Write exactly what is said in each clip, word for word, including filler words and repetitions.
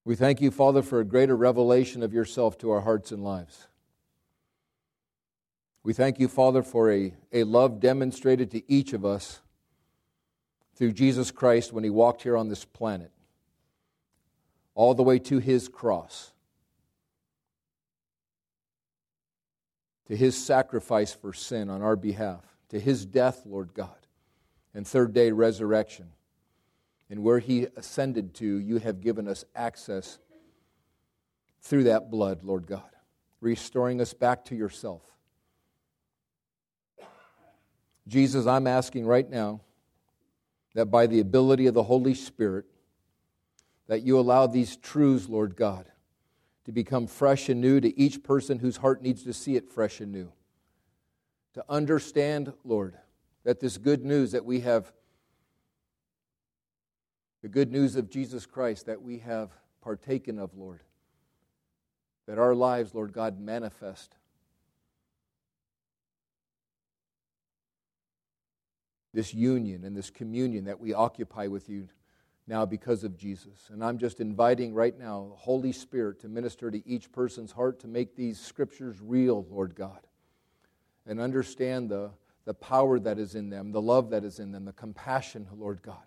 We thank you, Father, for a greater revelation of yourself to our hearts and lives. We thank you, Father, for a, a love demonstrated to each of us through Jesus Christ when he walked here on this planet, all the way to his cross, to his sacrifice for sin on our behalf, to his death, Lord God, and third day resurrection. And where he ascended to, you have given us access through that blood, Lord God, restoring us back to yourself. Jesus, I'm asking right now that by the ability of the Holy Spirit, that you allow these truths, Lord God, to become fresh and new to each person whose heart needs to see it fresh and new. To understand, Lord, that this good news that we have, the good news of Jesus Christ that we have partaken of, Lord, that our lives, Lord God, manifest this union and this communion that we occupy with you now because of Jesus. And I'm just inviting right now the Holy Spirit to minister to each person's heart to make these scriptures real, Lord God, and understand the, the power that is in them, the love that is in them, the compassion, Lord God.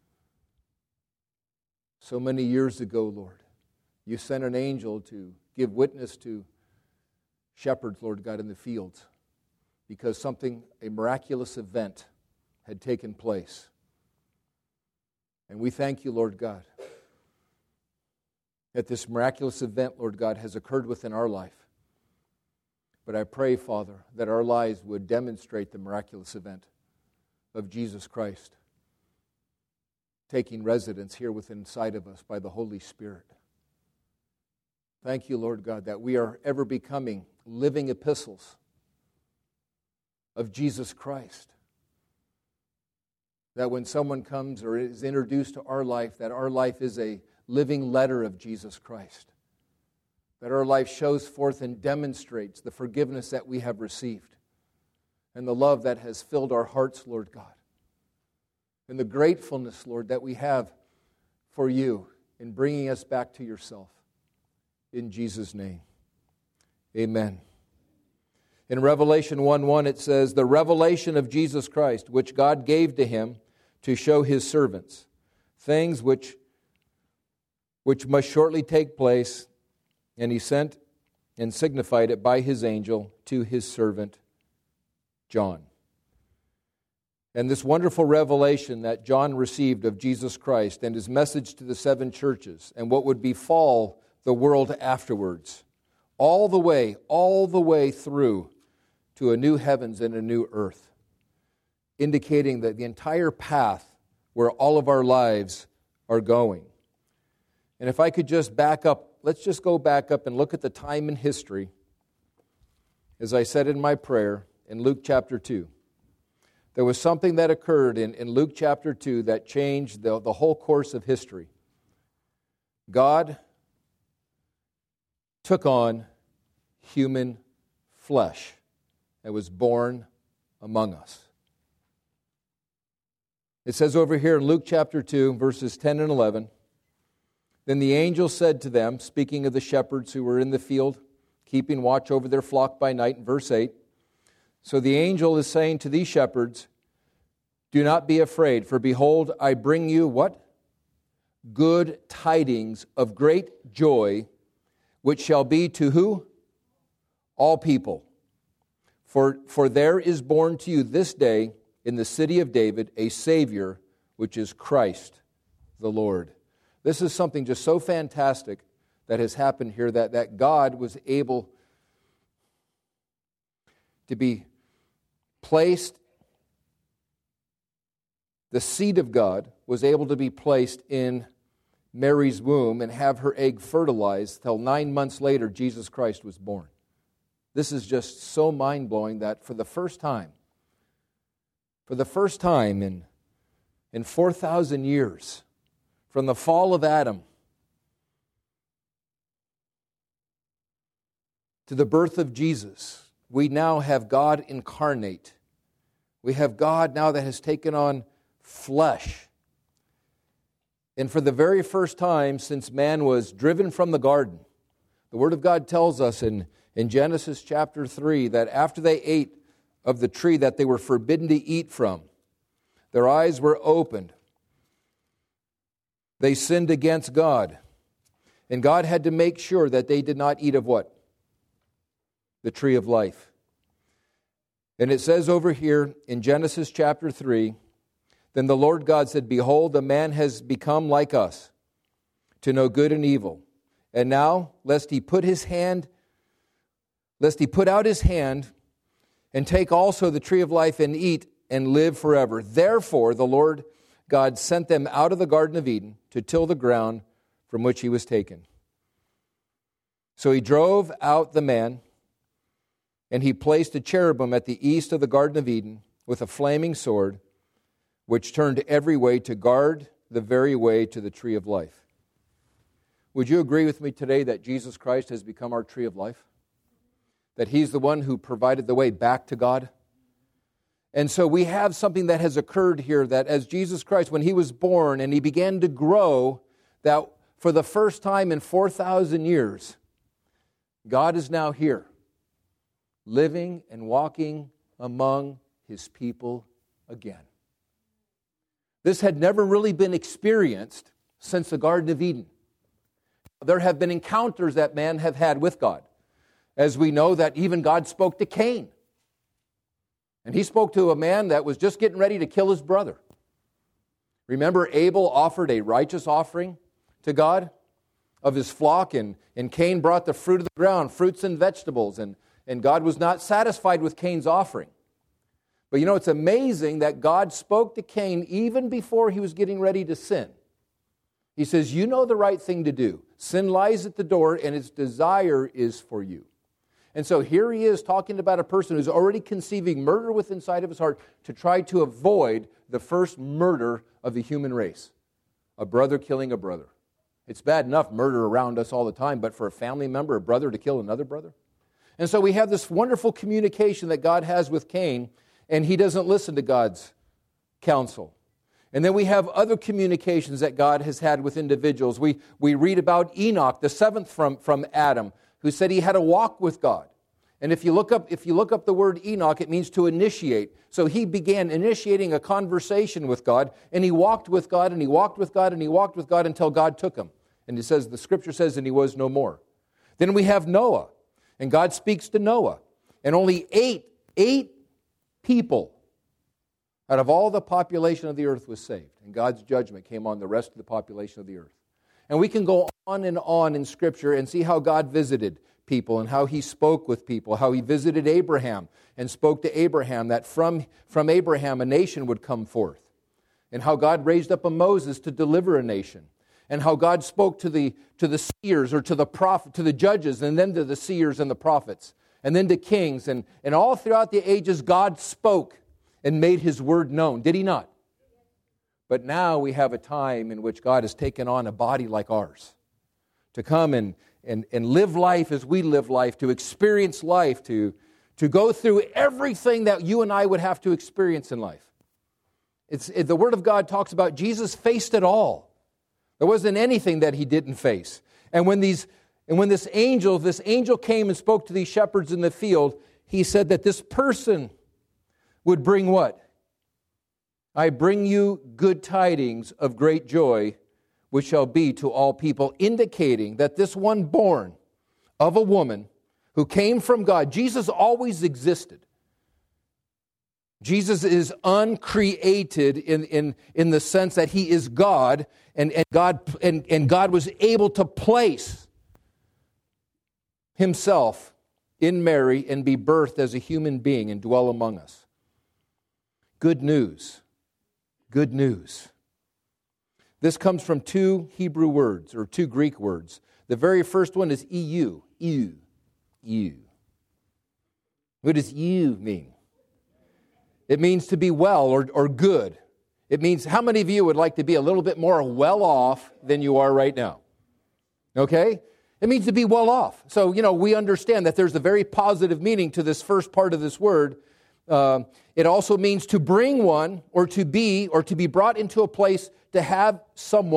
So many years ago, Lord, you sent an angel to give witness to shepherds, Lord God, in the fields because something, a miraculous event had taken place. And we thank you, Lord God, that this miraculous event, Lord God, has occurred within our life. But I pray, Father, that our lives would demonstrate the miraculous event of Jesus Christ taking residence here within inside of us by the Holy Spirit. Thank you, Lord God, that we are ever becoming living epistles of Jesus Christ. That when someone comes or is introduced to our life, that our life is a living letter of Jesus Christ. That our life shows forth and demonstrates the forgiveness that we have received and the love that has filled our hearts, Lord God. And the gratefulness, Lord, that we have for you in bringing us back to yourself. In Jesus' name, amen. In Revelation one one it says, the revelation of Jesus Christ, which God gave to him to show his servants, things which, which must shortly take place, and he sent and signified it by his angel to his servant John. And this wonderful revelation that John received of Jesus Christ and his message to the seven churches and what would befall the world afterwards, all the way, all the way through to a new heavens and a new earth, indicating that the entire path where all of our lives are going. And if I could just back up, let's just go back up and look at the time in history, as I said in my prayer, in Luke chapter two. There was something that occurred in, in Luke chapter two that changed the, the whole course of history. God took on human flesh and was born among us. It says over here in Luke chapter two, verses ten and eleven, then the angel said to them, speaking of the shepherds who were in the field, keeping watch over their flock by night, in verse eight, so the angel is saying to these shepherds, do not be afraid, for behold, I bring you what? Good tidings of great joy, which shall be to who? All people. For, for there is born to you this day in the city of David a Savior, which is Christ the Lord. This is something just so fantastic that has happened here, that, that God was able to be placed, the seed of God was able to be placed in Mary's womb and have her egg fertilized till nine months later Jesus Christ was born. This is just so mind-blowing that for the first time, for the first time in, in four thousand years, from the fall of Adam to the birth of Jesus, we now have God incarnate. We have God now that has taken on flesh. And for the very first time since man was driven from the garden, the Word of God tells us in, in Genesis chapter three that after they ate of the tree that they were forbidden to eat from, their eyes were opened. They sinned against God. And God had to make sure that they did not eat of what? The tree of life. And it says over here in Genesis chapter three, then the Lord God said, behold, the man has become like us, to know good and evil. And now, lest he put his hand, lest he put out his hand, and take also the tree of life and eat and live forever. Therefore, the Lord God sent them out of the Garden of Eden to till the ground from which he was taken. So he drove out the man, and he placed a cherubim at the east of the Garden of Eden with a flaming sword, which turned every way to guard the very way to the tree of life. Would you agree with me today that Jesus Christ has become our tree of life? That he's the one who provided the way back to God? And so we have something that has occurred here, that as Jesus Christ, when he was born and he began to grow, that for the first time in four thousand years, God is now here, living and walking among his people again. This had never really been experienced since the Garden of Eden. There have been encounters that man have had with God. As we know that even God spoke to Cain. And he spoke to a man that was just getting ready to kill his brother. Remember, Abel offered a righteous offering to God of his flock, and, and Cain brought the fruit of the ground, fruits and vegetables, and, and God was not satisfied with Cain's offering. But you know, it's amazing that God spoke to Cain even before he was getting ready to sin. He says, you know the right thing to do. Sin lies at the door, and its desire is for you. And so here he is talking about a person who's already conceiving murder within inside of his heart to try to avoid the first murder of the human race. A brother killing a brother. It's bad enough murder around us all the time, but for a family member, a brother to kill another brother? And so we have this wonderful communication that God has with Cain, and he doesn't listen to God's counsel. And then we have other communications that God has had with individuals. We, we read about Enoch, the seventh from, from Adam, who said he had a walk with God. And if you look up if you look up the word Enoch, it means to initiate. So he began initiating a conversation with God, and he walked with God, and he walked with God, and he walked with God until God took him. And it says, the scripture says, and he was no more. Then we have Noah, and God speaks to Noah. And only eight, eight people out of all the population of the earth was saved. And God's judgment came on the rest of the population of the earth. And we can go on and on in Scripture and see how God visited people and how he spoke with people, how he visited Abraham and spoke to Abraham that from, from Abraham a nation would come forth. And how God raised up a Moses to deliver a nation. And how God spoke to the, to the seers or to the prophet, to the judges, and then to the seers and the prophets, and then to kings. And, and all throughout the ages, God spoke and made his word known. Did he not? But now we have a time in which God has taken on a body like ours to come and, and, and live life as we live life, to experience life, to, to go through everything that you and I would have to experience in life. It's, it, the Word of God talks about Jesus faced it all. There wasn't anything that he didn't face. And when these, and when this angel, this angel came and spoke to these shepherds in the field, he said that this person would bring what? I bring you good tidings of great joy, which shall be to all people, indicating that this one born of a woman who came from God, Jesus always existed. Jesus is uncreated in, in, in the sense that he is God, and, and God and, and God was able to place himself in Mary and be birthed as a human being and dwell among us. Good news. Good news. This comes from two Hebrew words, or two Greek words. The very first one is eu, eu, eu. What does eu mean? It means to be well or, or good. It means, how many of you would like to be a little bit more well off than you are right now? Okay? It means to be well off. So, you know, we understand that there's a very positive meaning to this first part of this word. Uh, it also means to bring one or to be or to be brought into a place to have someone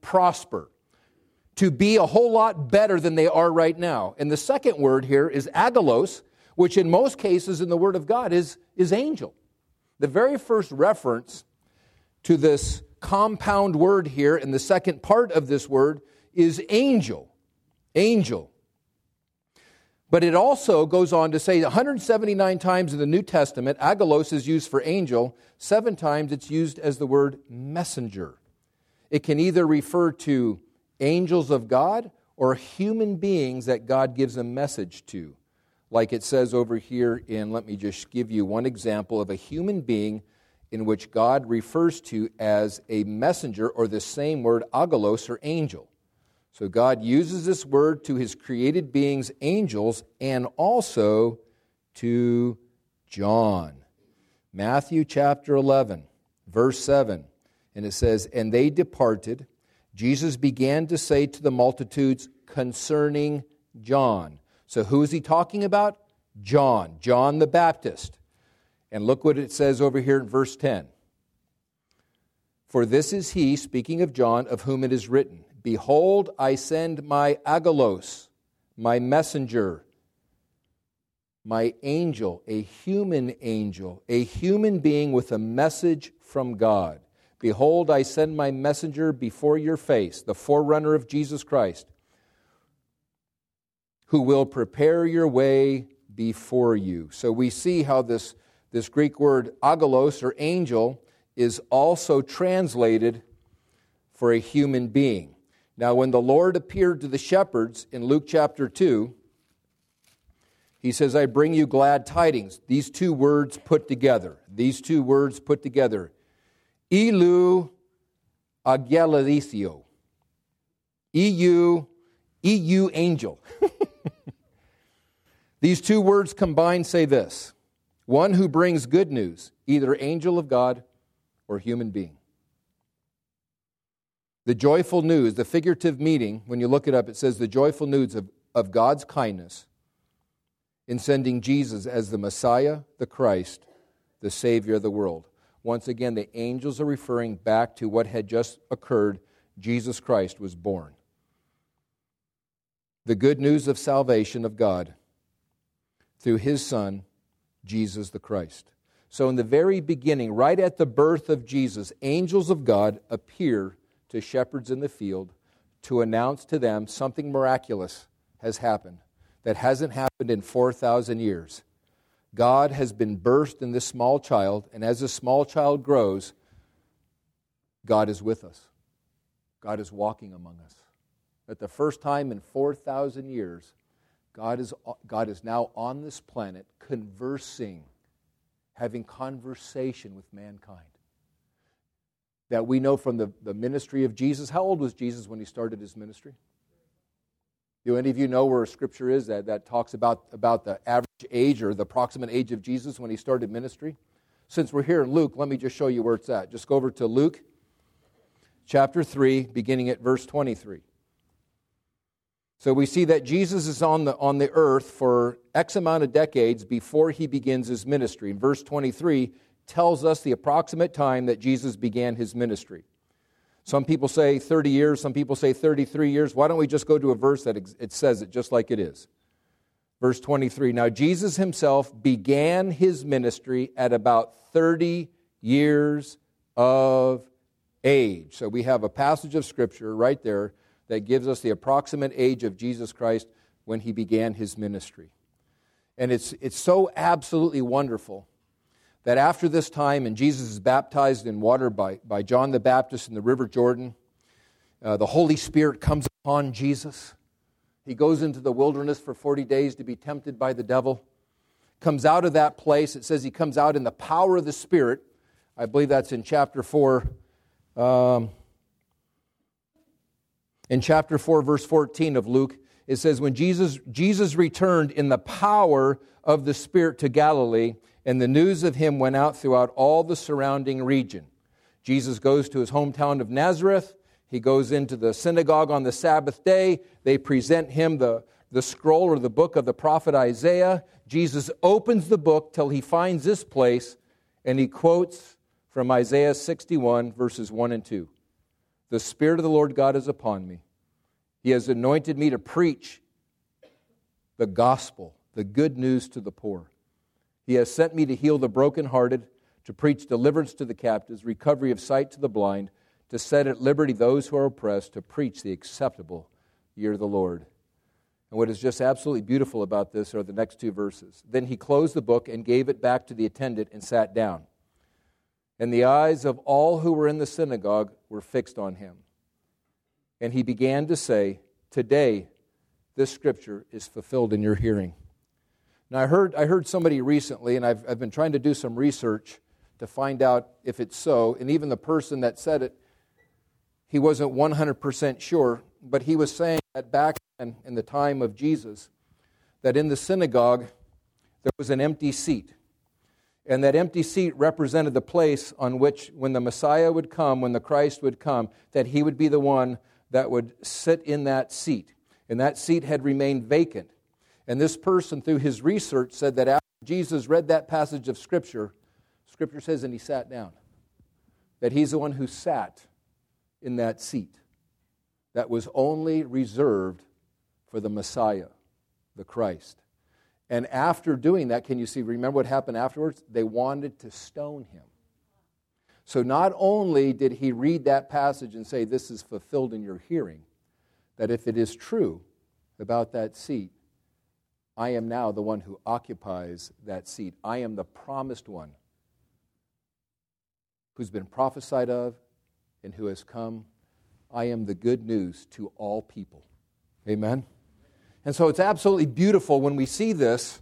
prosper, to be a whole lot better than they are right now. And the second word here is angelos, which in most cases in the Word of God is, is angel. The very first reference to this compound word here, and the second part of this word, is angel. Angel. But it also goes on to say one hundred seventy-nine times in the New Testament, angelos is used for angel. Seven times it's used as the word messenger. It can either refer to angels of God or human beings that God gives a message to. Like it says over here in, let me just give you one example of a human being in which God refers to as a messenger, or the same word, angelos, or angel. So God uses this word to His created beings, angels, and also to John. Matthew chapter eleven, verse seven. And it says, "And they departed. Jesus began to say to the multitudes concerning John." So who is He talking about? John, John the Baptist. And look what it says over here in verse ten. "For this is he," speaking of John, "of whom it is written, Behold, I send my angelos, my messenger, my angel," a human angel, a human being with a message from God. "Behold, I send my messenger before your face," the forerunner of Jesus Christ, "who will prepare your way before you." So we see how this, this Greek word angelos, or angel, is also translated for a human being. Now, when the Lord appeared to the shepherds in Luke chapter two, He says, "I bring you glad tidings." These two words put together. These two words put together. Ilu agelicio. E U, E U angel. These two words combined say this: one who brings good news, either angel of God or human being. The joyful news, the figurative meaning, when you look it up, it says the joyful news of, of God's kindness in sending Jesus as the Messiah, the Christ, the Savior of the world. Once again, the angels are referring back to what had just occurred. Jesus Christ was born. The good news of salvation of God through His Son, Jesus the Christ. So in the very beginning, right at the birth of Jesus, angels of God appear to shepherds in the field to announce to them something miraculous has happened that hasn't happened in four thousand years. God has been birthed in this small child, and as this small child grows, God is with us. God is walking among us. At the first time in four thousand years, God is, God is now on this planet conversing, having conversation with mankind. That we know from the, the ministry of Jesus. How old was Jesus when He started His ministry? Do any of you know where Scripture is that, that talks about, about the average age or the approximate age of Jesus when He started ministry? Since we're here in Luke, let me just show you where it's at. Just go over to Luke chapter three, beginning at verse twenty-three. So we see that Jesus is on the, on the earth for X amount of decades before He begins His ministry. And verse twenty-three tells us the approximate time that Jesus began His ministry. Some people say thirty years, some people say thirty-three years. Why don't we just go to a verse that it says it just like it is? Verse twenty-three, "Now Jesus Himself began His ministry at about thirty years of age." So we have a passage of Scripture right there that gives us the approximate age of Jesus Christ when He began His ministry. And it's, it's so absolutely wonderful that after this time, and Jesus is baptized in water by, by John the Baptist in the River Jordan, uh, the Holy Spirit comes upon Jesus. He goes into the wilderness for forty days to be tempted by the devil. Comes out of that place. It says He comes out in the power of the Spirit. I believe that's in chapter four. Um, in chapter four, verse fourteen of Luke, it says, when Jesus, Jesus returned in the power of the Spirit to Galilee, and the news of Him went out throughout all the surrounding region. Jesus goes to His hometown of Nazareth. He goes into the synagogue on the Sabbath day. They present Him the, the scroll or the book of the prophet Isaiah. Jesus opens the book till He finds this place, and He quotes from Isaiah sixty-one, verses one and two. The Spirit of the Lord God is upon me. He has anointed me to preach the gospel, the good news to the poor. He has sent me to heal the brokenhearted, to preach deliverance to the captives, recovery of sight to the blind, to set at liberty those who are oppressed, to preach the acceptable year of the Lord. And what is just absolutely beautiful about this are the next two verses. Then he closed the book and gave it back to the attendant and sat down. And the eyes of all who were in the synagogue were fixed on him. And he began to say, "Today, this scripture is fulfilled in your hearing." Now, I heard I heard somebody recently, and I've, I've been trying to do some research to find out if it's so. And even the person that said it, he wasn't one hundred percent sure, but he was saying that back in, in the time of Jesus, that in the synagogue, there was an empty seat. And that empty seat represented the place on which, when the Messiah would come, when the Christ would come, that he would be the one that would sit in that seat. And that seat had remained vacant. And this person, through his research, said that after Jesus read that passage of Scripture, Scripture says, and he sat down. That he's the one who sat in that seat that was only reserved for the Messiah, the Christ. And after doing that, can you see, remember what happened afterwards? They wanted to stone him. So not only did he read that passage and say, this is fulfilled in your hearing, that if it is true about that seat, I am now the one who occupies that seat. I am the promised one who's been prophesied of and who has come. I am the good news to all people. Amen? And so it's absolutely beautiful when we see this,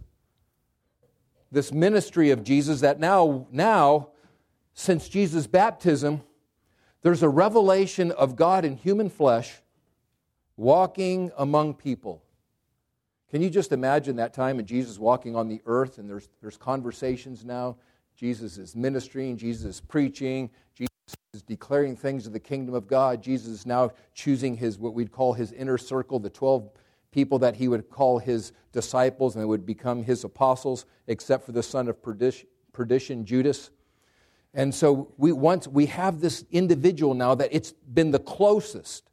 this ministry of Jesus, that now, now, since Jesus' baptism, there's a revelation of God in human flesh walking among people. Can you just imagine that time of Jesus walking on the earth, and there's, there's conversations now? Jesus is ministering, Jesus is preaching, Jesus is declaring things of the kingdom of God. Jesus is now choosing his, what we'd call his inner circle, the twelve people that he would call his disciples, and they would become his apostles, except for the son of perdition, perdition Judas. And so we once we have this individual now that it's been the closest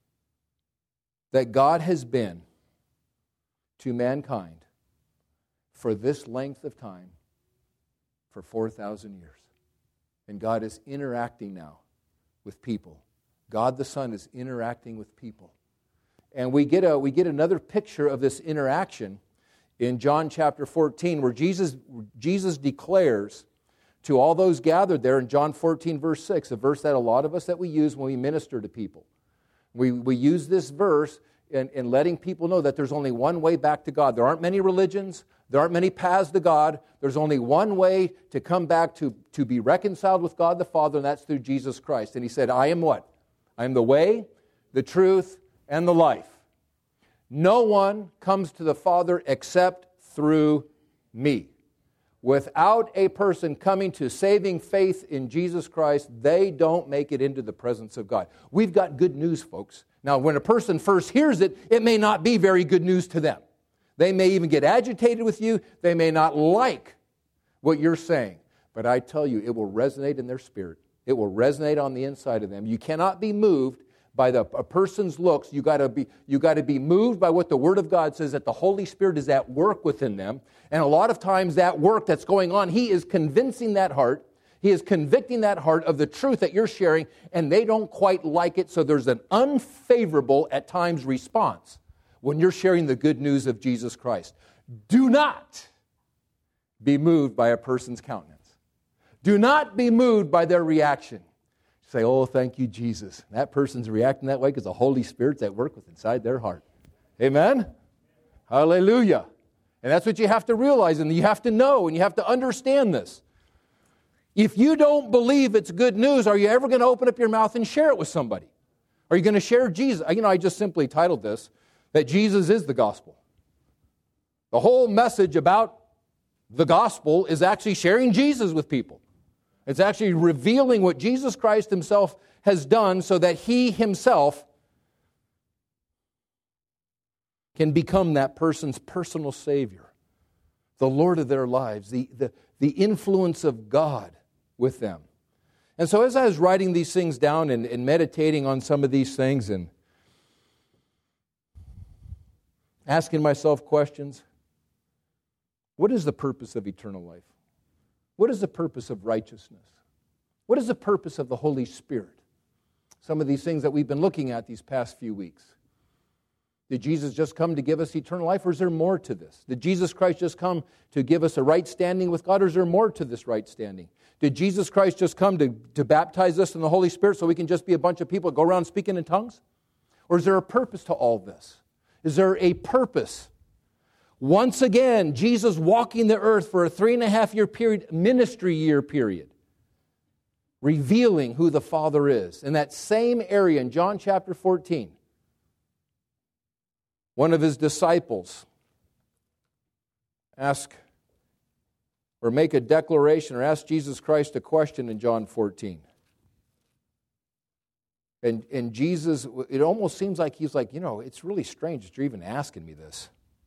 that God has been to mankind for this length of time, for four thousand years. And God is interacting now with people. God the Son is interacting with people. And we get a we get another picture of this interaction in John chapter fourteen, where Jesus, Jesus declares to all those gathered there in John fourteen, verse six, a verse that a lot of us that we use when we minister to people. We, we use this verse in, in letting people know that there's only one way back to God. There aren't many religions. There aren't many paths to God. There's only one way to come back to, to be reconciled with God the Father, and that's through Jesus Christ. And he said, I am what? I am the way, the truth, and the life. No one comes to the Father except through me. Without a person coming to saving faith in Jesus Christ, they don't make it into the presence of God. We've got good news, folks. Now, when a person first hears it, it may not be very good news to them. They may even get agitated with you. They may not like what you're saying. But I tell you, it will resonate in their spirit. It will resonate on the inside of them. You cannot be moved by the, a person's looks. You got to be you got to be moved by what the Word of God says, that the Holy Spirit is at work within them. And a lot of times that work that's going on, He is convincing that heart. He is convicting that heart of the truth that you're sharing, and they don't quite like it, so there's an unfavorable, at times, response when you're sharing the good news of Jesus Christ. Do not be moved by a person's countenance. Do not be moved by their reaction. Say, oh, thank you, Jesus. That person's reacting that way because the Holy Spirit's at work with inside their heart. Amen? Hallelujah. And that's what you have to realize, and you have to know, and you have to understand this. If you don't believe it's good news, are you ever going to open up your mouth and share it with somebody? Are you going to share Jesus? You know, I just simply titled this, that Jesus is the gospel. The whole message about the gospel is actually sharing Jesus with people. It's actually revealing what Jesus Christ Himself has done so that He Himself can become that person's personal Savior, the Lord of their lives, the, the, the influence of God with them. And so as I was writing these things down and, and meditating on some of these things and asking myself questions, what is the purpose of eternal life? What is the purpose of righteousness? What is the purpose of the Holy Spirit? Some of these things that we've been looking at these past few weeks. Did Jesus just come to give us eternal life, or is there more to this? Did Jesus Christ just come to give us a right standing with God, or is there more to this right standing? Did Jesus Christ just come to, to baptize us in the Holy Spirit so we can just be a bunch of people that go around speaking in tongues? Or is there a purpose to all this? Is there a purpose? Once again, Jesus walking the earth for a three and a half year period, ministry year period, revealing who the Father is. In that same area in John chapter fourteen, one of his disciples ask or make a declaration or ask Jesus Christ a question in John fourteen. And, and Jesus, it almost seems like he's like, you know, it's really strange that you're even asking me this.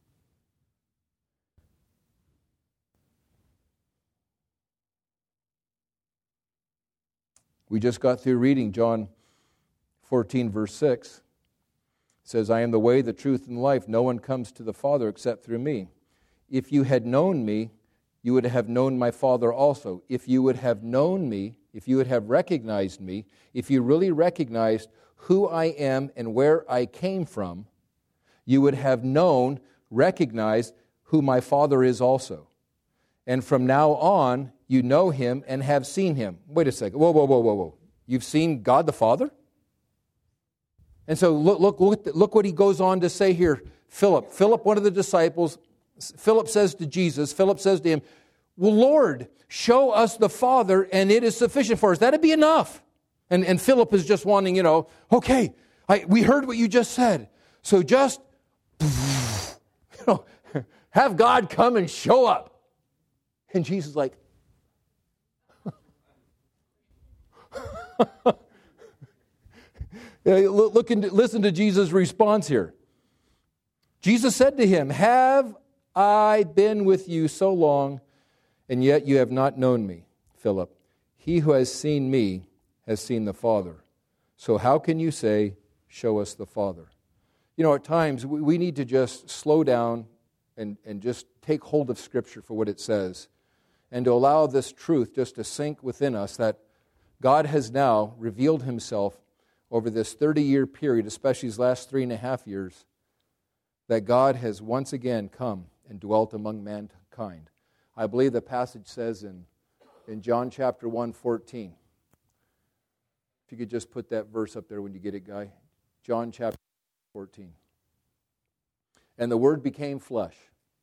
We just got through reading John fourteen, verse six. It says, I am the way, the truth, and the life. No one comes to the Father except through me. If you had known me, you would have known my Father also. If you would have known me, if you would have recognized me, if you really recognized who I am and where I came from, you would have known, recognized who my Father is also. And from now on, you know him and have seen him. Wait a second. Whoa, whoa, whoa, whoa, whoa. You've seen God the Father? And so look, look, look, look what he goes on to say here. Philip, Philip, one of the disciples, Philip says to Jesus, Philip says to him, well, Lord, show us the Father and it is sufficient for us. That'd be enough. And, and Philip is just wanting, you know, okay, I, we heard what you just said. So just, you know, have God come and show up. And Jesus is like, look and listen to Jesus' response here. Jesus said to him, have I been with you so long, and yet you have not known me, Philip? He who has seen me has seen the Father. So how can you say, show us the Father? You know, at times we, we need to just slow down and, and just take hold of Scripture for what it says, and to allow this truth just to sink within us that God has now revealed himself over this thirty-year period, especially these last three and a half years, that God has once again come and dwelt among mankind. I believe the passage says in, in John chapter one, fourteen. If you could just put that verse up there when you get it, Guy. John chapter fourteen. And the Word became flesh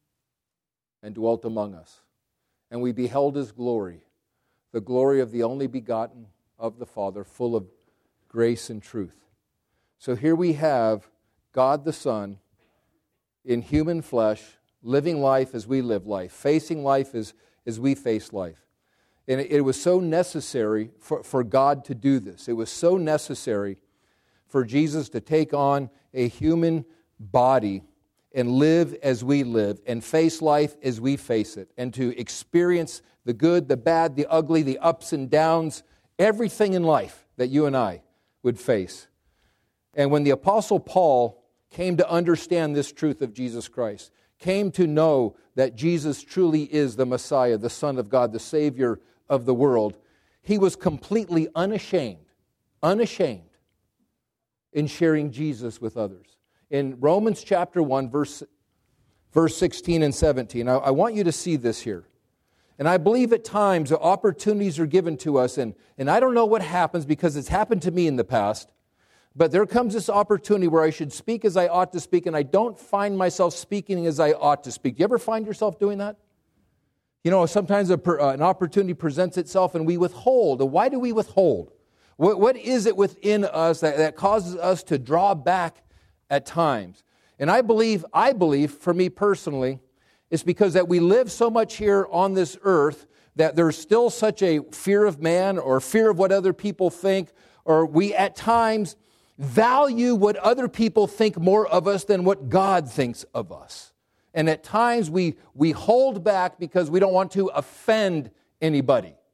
and dwelt among us. And we beheld his glory, the glory of the only begotten of the Father, full of grace and truth. So here we have God the Son in human flesh, living life as we live life, facing life as, as we face life. And it, it was so necessary for, for God to do this. It was so necessary for Jesus to take on a human body and live as we live and face life as we face it, and to experience the good, the bad, the ugly, the ups and downs, everything in life that you and I would face. And when the Apostle Paul came to understand this truth of Jesus Christ, came to know that Jesus truly is the Messiah, the Son of God, the Savior of the world, he was completely unashamed, unashamed in sharing Jesus with others. In Romans chapter one, verse, verse sixteen and seventeen, I, I want you to see this here. And I believe at times the opportunities are given to us, and, and I don't know what happens because it's happened to me in the past, but there comes this opportunity where I should speak as I ought to speak, and I don't find myself speaking as I ought to speak. Do you ever find yourself doing that? You know, sometimes a, uh, an opportunity presents itself and we withhold. Why do we withhold? What, what is it within us that, that causes us to draw back at times? And I believe, I believe, for me personally, it's because that we live so much here on this earth that there's still such a fear of man or fear of what other people think, or we at times value what other people think more of us than what God thinks of us. And at times we, we hold back because we don't want to offend anybody.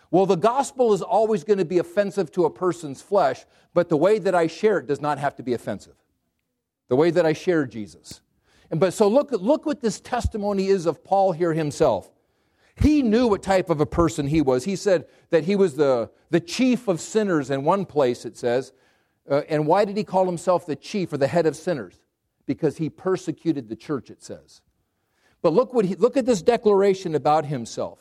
Well, the gospel is always going to be offensive to a person's flesh, but the way that I share it does not have to be offensive. The way that I share Jesus. And but so look, look what this testimony is of Paul here himself. He knew what type of a person he was. He said that he was the, the chief of sinners in one place, it says. Uh, and why did he call himself the chief or the head of sinners? Because he persecuted the church, it says. But look what he, look at this declaration about himself.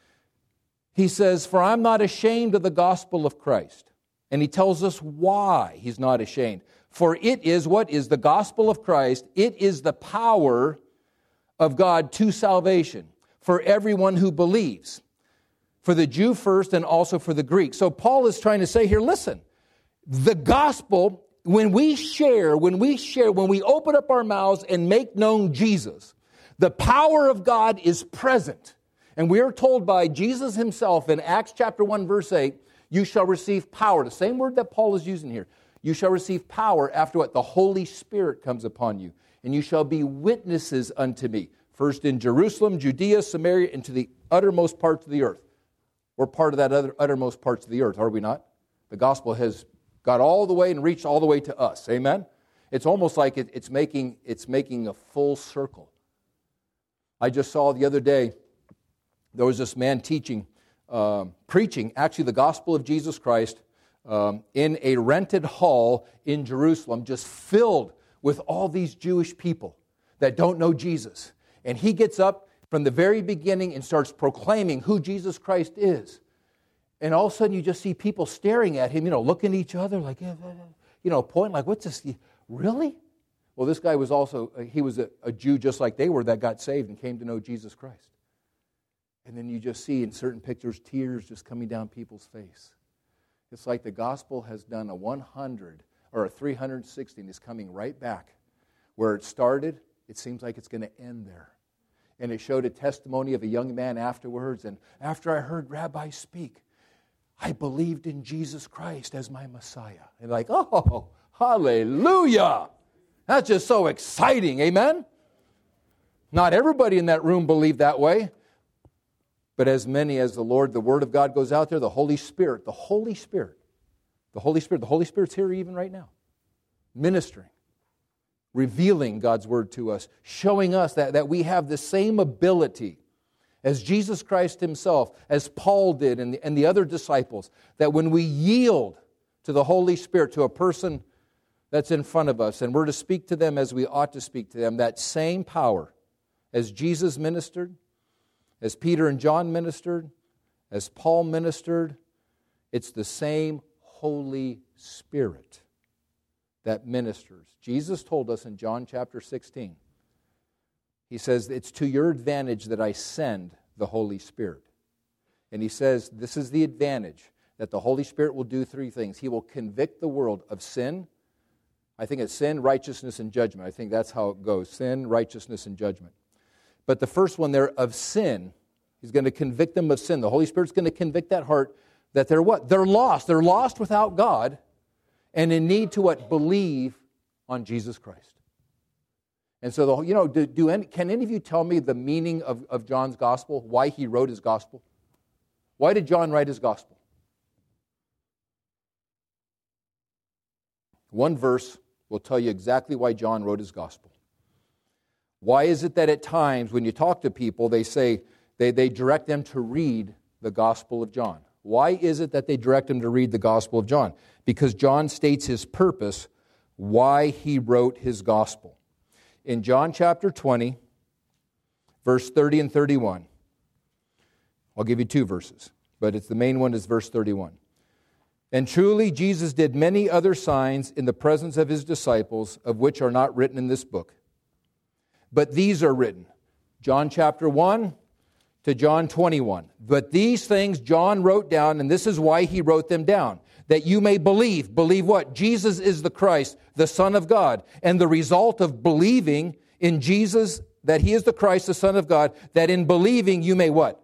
He says, "For I'm not ashamed of the gospel of Christ." And he tells us why he's not ashamed. For it is, what is the gospel of Christ? It is the power of God to salvation for everyone who believes. For the Jew first and also for the Greek. So Paul is trying to say here, listen, the gospel, when we share, when we share, when we open up our mouths and make known Jesus, the power of God is present. And we are told by Jesus himself in Acts chapter one, verse eight, you shall receive power. The same word that Paul is using here. You shall receive power after what? The Holy Spirit comes upon you. And you shall be witnesses unto me. First in Jerusalem, Judea, Samaria, and to the uttermost parts of the earth. We're part of that other uttermost parts of the earth, are we not? The gospel has got all the way and reached all the way to us. Amen? It's almost like it, it's making it's making a full circle. I just saw the other day, there was this man teaching, um, preaching, actually the gospel of Jesus Christ um, in a rented hall in Jerusalem, just filled with all these Jewish people that don't know Jesus. And he gets up from the very beginning and starts proclaiming who Jesus Christ is. And all of a sudden you just see people staring at him, you know, looking at each other like, you know, pointing like, what's this? Really? Well, this guy was also, he was a, a Jew just like they were that got saved and came to know Jesus Christ. And then you just see in certain pictures tears just coming down people's face. It's like the gospel has done a one hundred or a three hundred sixty and is coming right back. Where it started, it seems like it's going to end there. And it showed a testimony of a young man afterwards. And after I heard Rabbi speak, I believed in Jesus Christ as my Messiah. And like, oh, hallelujah. That's just so exciting, amen? Not everybody in that room believed that way. But as many as the Lord, the Word of God goes out there, the Holy Spirit, the Holy Spirit, the Holy Spirit, the Holy Spirit's here even right now, ministering, revealing God's Word to us, showing us that, that we have the same ability as Jesus Christ himself, as Paul did and the, and the other disciples, that when we yield to the Holy Spirit, to a person that's in front of us, and we're to speak to them as we ought to speak to them, that same power as Jesus ministered, as Peter and John ministered, as Paul ministered, it's the same Holy Spirit that ministers. Jesus told us in John chapter sixteen, he says, it's to your advantage that I send the Holy Spirit. And he says, this is the advantage, that the Holy Spirit will do three things. He will convict the world of sin. I think it's sin, righteousness, and judgment. I think that's how it goes, sin, righteousness, and judgment. But the first one there of sin, he's going to convict them of sin. The Holy Spirit's going to convict that heart that they're what? They're lost. They're lost without God and in need to what? Believe on Jesus Christ. And so, the, you know, do, do any, can any of you tell me the meaning of, of John's gospel? Why he wrote his gospel? Why did John write his gospel? One verse will tell you exactly why John wrote his gospel. Why is it that at times when you talk to people, they say, they, they direct them to read the Gospel of John? Why is it that they direct them to read the Gospel of John? Because John states his purpose, why he wrote his gospel. In John chapter twenty, verse thirty and thirty-one, I'll give you two verses, but it's the main one is verse thirty-one. And truly Jesus did many other signs in the presence of his disciples, of which are not written in this book. But these are written, John chapter one to John twenty-one. But these things John wrote down, and this is why he wrote them down, that you may believe. Believe what? Jesus is the Christ, the Son of God. And the result of believing in Jesus, that he is the Christ, the Son of God, that in believing you may what?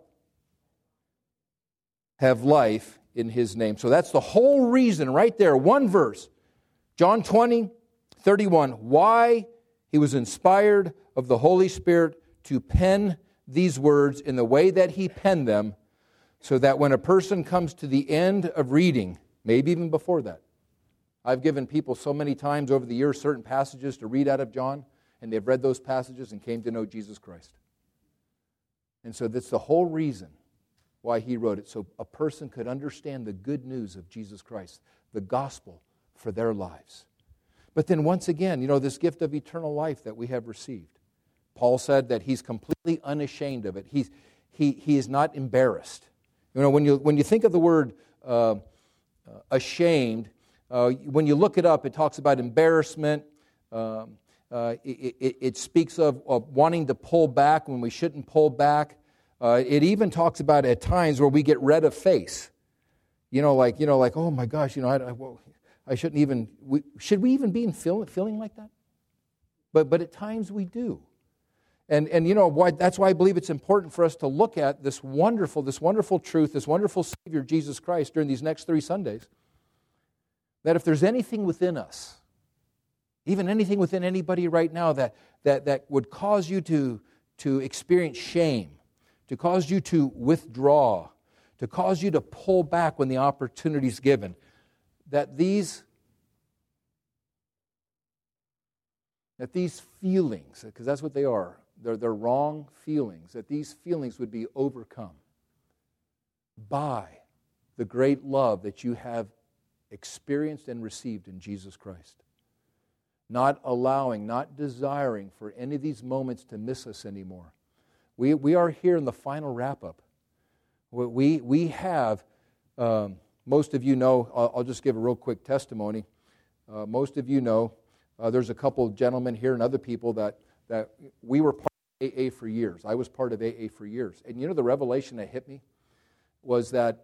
Have life in his name. So that's the whole reason right there, one verse. John twenty, thirty-one, why he was inspired of the Holy Spirit to pen these words in the way that he penned them, So that when a person comes to the end of reading, maybe even before that, I've given people so many times over the years certain passages to read out of John, and they've read those passages and came to know Jesus Christ. And so that's the whole reason why he wrote it, so a person could understand the good news of Jesus Christ, the gospel for their lives. But then once again, you know, this gift of eternal life that we have received. Paul said that he's completely unashamed of it. He's, he, he is not embarrassed. You know, when you, when you think of the word uh, uh, ashamed, uh, when you look it up, it talks about embarrassment. Um, uh, it, it, it speaks of, of wanting to pull back when we shouldn't pull back. Uh, it even talks about at times where we get red of face. You know, like, you know, like, oh my gosh, you know, I, I, well, I shouldn't even, we, should we even be feel, feeling like that? But but at times we do. And, and you know, why, that's why I believe it's important for us to look at this wonderful, this wonderful truth, this wonderful Savior, Jesus Christ, during these next three Sundays. That if there's anything within us, even anything within anybody right now that, that, that would cause you to, to experience shame, to cause you to withdraw, to cause you to pull back when the opportunity is given, that these, that these feelings, because that's what they are, they're, they're wrong feelings, that these feelings would be overcome by the great love that you have experienced and received in Jesus Christ. Not allowing, not desiring for any of these moments to miss us anymore. We we are here in the final wrap-up. We, we have, um, most of you know, I'll, I'll just give a real quick testimony. Uh, most of you know, uh, there's a couple of gentlemen here and other people that, that we were part of A A for years. I was part of A A for years. And you know the revelation that hit me was that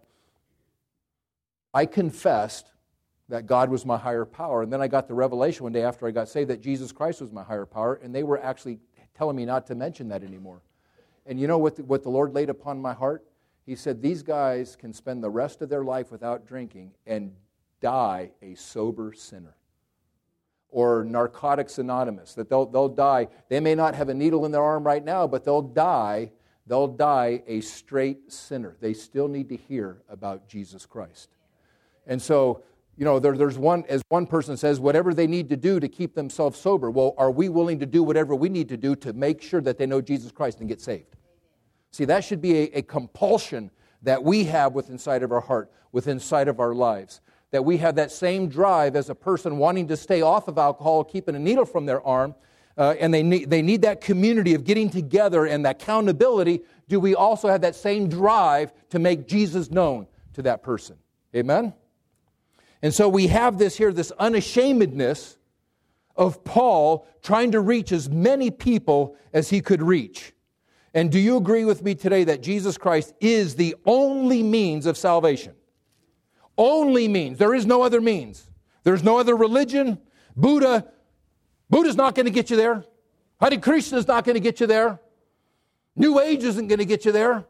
I confessed that God was my higher power. And then I got the revelation one day after I got saved that Jesus Christ was my higher power, and they were actually telling me not to mention that anymore. And you know what the, what the Lord laid upon my heart? He said, these guys can spend the rest of their life without drinking and die a sober sinner. Or Narcotics Anonymous, that they'll, they'll die. They may not have a needle in their arm right now, but they'll die, they'll die a straight sinner. They still need to hear about Jesus Christ. And so, you know, there, there's one, as one person says, whatever they need to do to keep themselves sober. Well, are we willing to do whatever we need to do to make sure that they know Jesus Christ and get saved? See, that should be a, a compulsion that we have within inside of our heart, within inside of our lives. That we have that same drive as a person wanting to stay off of alcohol, keeping a needle from their arm, uh, and they need, they need that community of getting together and that accountability. Do we also have that same drive to make Jesus known to that person? Amen? And so we have this here, this unashamedness of Paul trying to reach as many people as he could reach. And do you agree with me today that Jesus Christ is the only means of salvation? Only means. There is no other means. There's no other religion. Buddha, Buddha's not going to get you there. Hare Krishna's not going to get you there. New Age isn't going to get you there.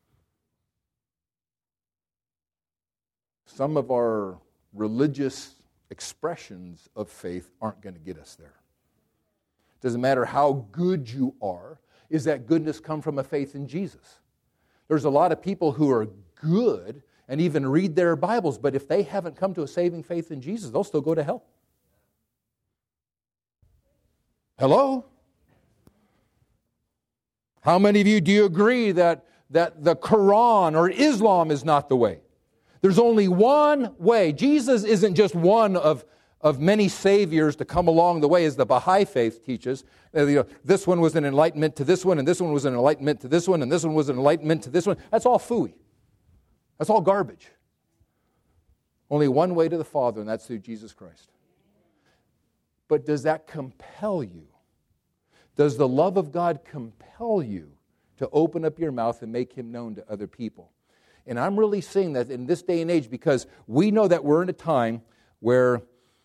Some of our religious expressions of faith aren't going to get us there. Doesn't matter how good you are. Is that goodness come from a faith in Jesus? There's a lot of people who are good and even read their Bibles, but if they haven't come to a saving faith in Jesus, they'll still go to hell. Hello? How many of you do you agree that, that the Quran or Islam is not the way? There's only one way. Jesus isn't just one of, of many saviors to come along the way, as the Baha'i faith teaches. Uh, you know, this one was an enlightenment to this one, and this one was an enlightenment to this one, and this one was an enlightenment to this one. That's all phooey. That's all garbage. Only one way to the Father, and that's through Jesus Christ. But does that compel you? Does the love of God compel you to open up your mouth and make Him known to other people? And I'm really seeing that in this day and age, because we know that we're in a time where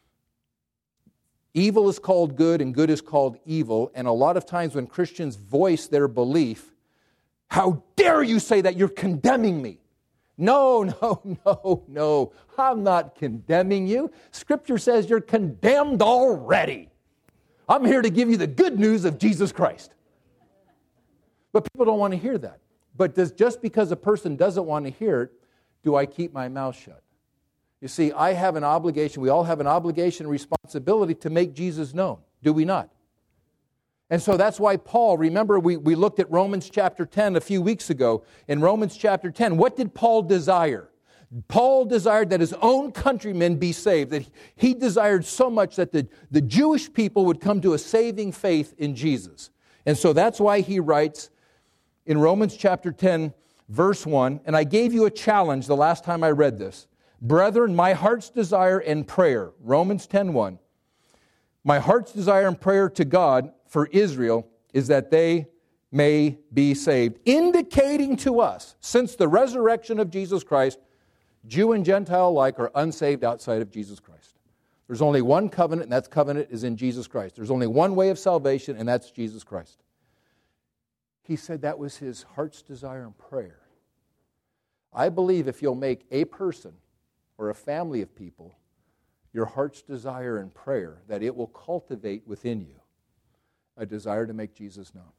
evil is called good and good is called evil. And a lot of times when Christians voice their belief, how dare you say that? You're condemning me. No, no, no, no. I'm not condemning you. Scripture says you're condemned already. I'm here to give you the good news of Jesus Christ. But people don't want to hear that. But does, just because a person doesn't want to hear it, do I keep my mouth shut? You see, I have an obligation, we all have an obligation and responsibility to make Jesus known, do we not? And so that's why Paul, remember we, we looked at Romans chapter ten a few weeks ago. In Romans chapter ten, what did Paul desire? Paul desired that his own countrymen be saved, that he desired so much that the, the Jewish people would come to a saving faith in Jesus. And so that's why he writes in Romans chapter ten, verse one, and I gave you a challenge the last time I read this. Brethren, my heart's desire and prayer, Romans ten one, my heart's desire and prayer to God for Israel is that they may be saved, indicating to us, since the resurrection of Jesus Christ, Jew and Gentile alike are unsaved outside of Jesus Christ. There's only one covenant, and that covenant is in Jesus Christ. There's only one way of salvation, and that's Jesus Christ. He said that was his heart's desire and prayer. I believe if you'll make a person or a family of people your heart's desire and prayer, that it will cultivate within you a desire to make Jesus known.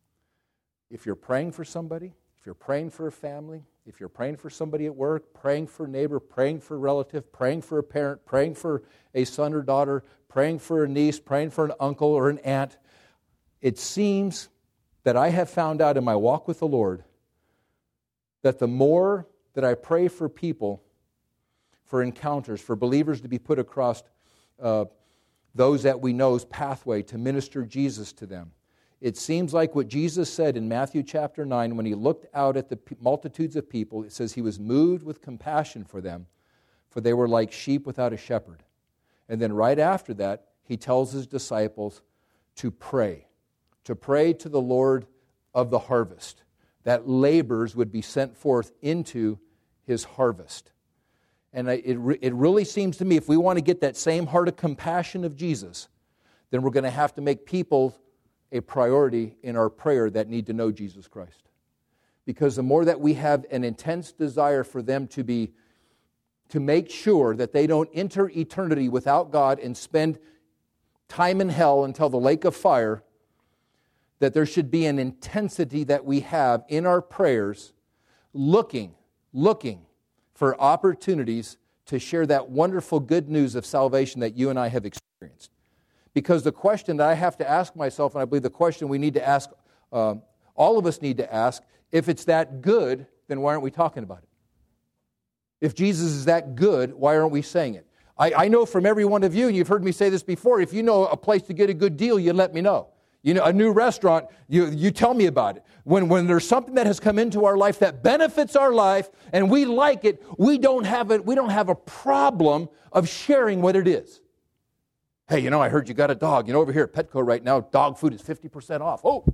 If you're praying for somebody, if you're praying for a family, if you're praying for somebody at work, praying for a neighbor, praying for a relative, praying for a parent, praying for a son or daughter, praying for a niece, praying for an uncle or an aunt, it seems that I have found out in my walk with the Lord that the more that I pray for people, for encounters, for believers to be put across uh, those that we know's pathway to minister Jesus to them, it seems like what Jesus said in Matthew chapter nine, when he looked out at the multitudes of people, it says he was moved with compassion for them, for they were like sheep without a shepherd. And then right after that, he tells his disciples to pray, to pray to the Lord of the harvest, that laborers would be sent forth into his harvest. And it, it really seems to me, if we want to get that same heart of compassion of Jesus, then we're going to have to make people a priority in our prayer that need to know Jesus Christ. Because the more that we have an intense desire for them to be, to make sure that they don't enter eternity without God and spend time in hell until the lake of fire, that there should be an intensity that we have in our prayers, looking, looking for opportunities to share that wonderful good news of salvation that you and I have experienced. Because the question that I have to ask myself, and I believe the question we need to ask, uh, all of us need to ask, if it's that good, then why aren't we talking about it? If Jesus is that good, why aren't we saying it? I, I know from every one of you, and you've heard me say this before, if you know a place to get a good deal, you let me know. You know, a new restaurant, you, you tell me about it. When, when there's something that has come into our life that benefits our life and we like it, we don't have it, we don't have a problem of sharing what it is. Hey, you know, I heard you got a dog. You know, over here at Petco right now, dog food is fifty percent off. Oh!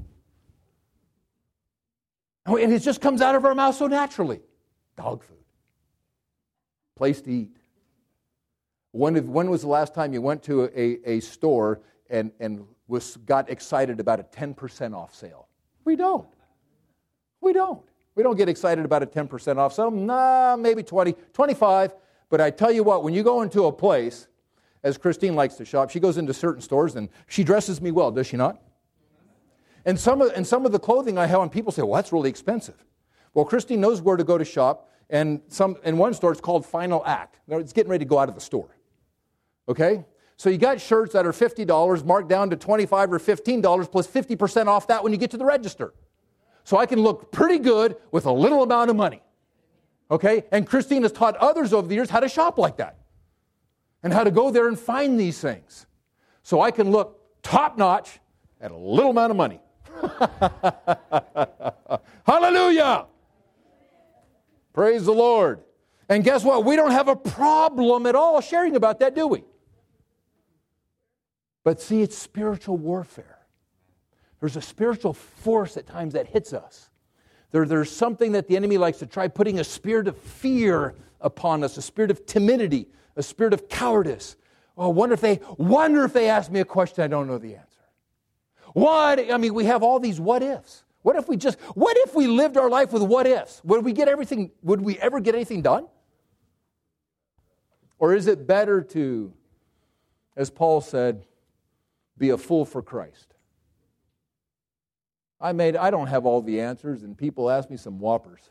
And it just comes out of our mouth so naturally. Dog food. Place to eat. When, when was the last time you went to a, a store and, and was got excited about a ten percent off sale? We don't. We don't. We don't get excited about a ten percent off sale. Nah, maybe twenty, twenty-five. But I tell you what, when you go into a place, as Christine likes to shop, she goes into certain stores and she dresses me well, does she not? And some of, and some of the clothing I have on, people say, well, that's really expensive. Well, Christine knows where to go to shop, and some in one store it's called Final Act. It's getting ready to go out of the store. Okay? So you got shirts that are fifty dollars marked down to twenty-five dollars or fifteen dollars plus fifty percent off that when you get to the register. So I can look pretty good with a little amount of money. Okay? And Christine has taught others over the years how to shop like that and how to go there and find these things. So I can look top-notch at a little amount of money. Hallelujah! Praise the Lord. And guess what? We don't have a problem at all sharing about that, do we? But see, it's spiritual warfare. There's a spiritual force at times that hits us. There, there's something that the enemy likes to try putting a spirit of fear upon us, a spirit of timidity, a spirit of cowardice. Oh, wonder if they wonder if they ask me a question I don't know the answer. What? I mean, we have all these what ifs. What if we just, what if we lived our life with what ifs? Would we get everything, would we ever get anything done? Or is it better to, as Paul said, be a fool for Christ? I made, I don't have all the answers, and people ask me some whoppers.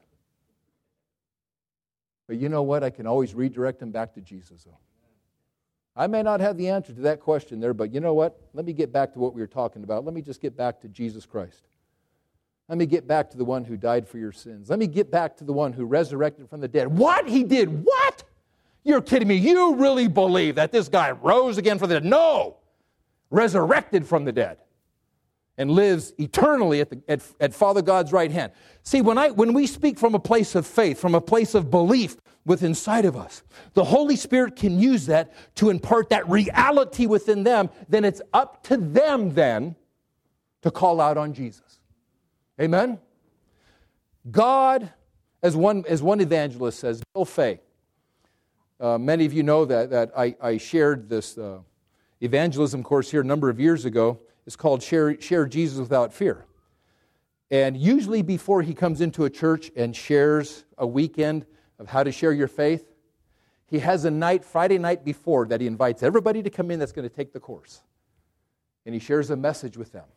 But you know what? I can always redirect them back to Jesus, though. I may not have the answer to that question there, but you know what? Let me get back to what we were talking about. Let me just get back to Jesus Christ. Let me get back to the one who died for your sins. Let me get back to the one who resurrected from the dead. What? He did what? You're kidding me. You really believe that this guy rose again from the dead? No! Resurrected from the dead and lives eternally at, the, at, at Father God's right hand. See, when I when we speak from a place of faith, from a place of belief within inside of us, the Holy Spirit can use that to impart that reality within them. Then it's up to them then to call out on Jesus. Amen? God, as one, as one evangelist says, Bill Fay, uh, many of you know that, that I, I shared this uh, evangelism course here a number of years ago. It's called Share, Share Jesus Without Fear. And usually before he comes into a church and shares a weekend of how to share your faith, he has a night, Friday night before, that he invites everybody to come in that's going to take the course. And he shares a message with them.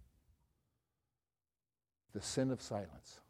The sin of silence.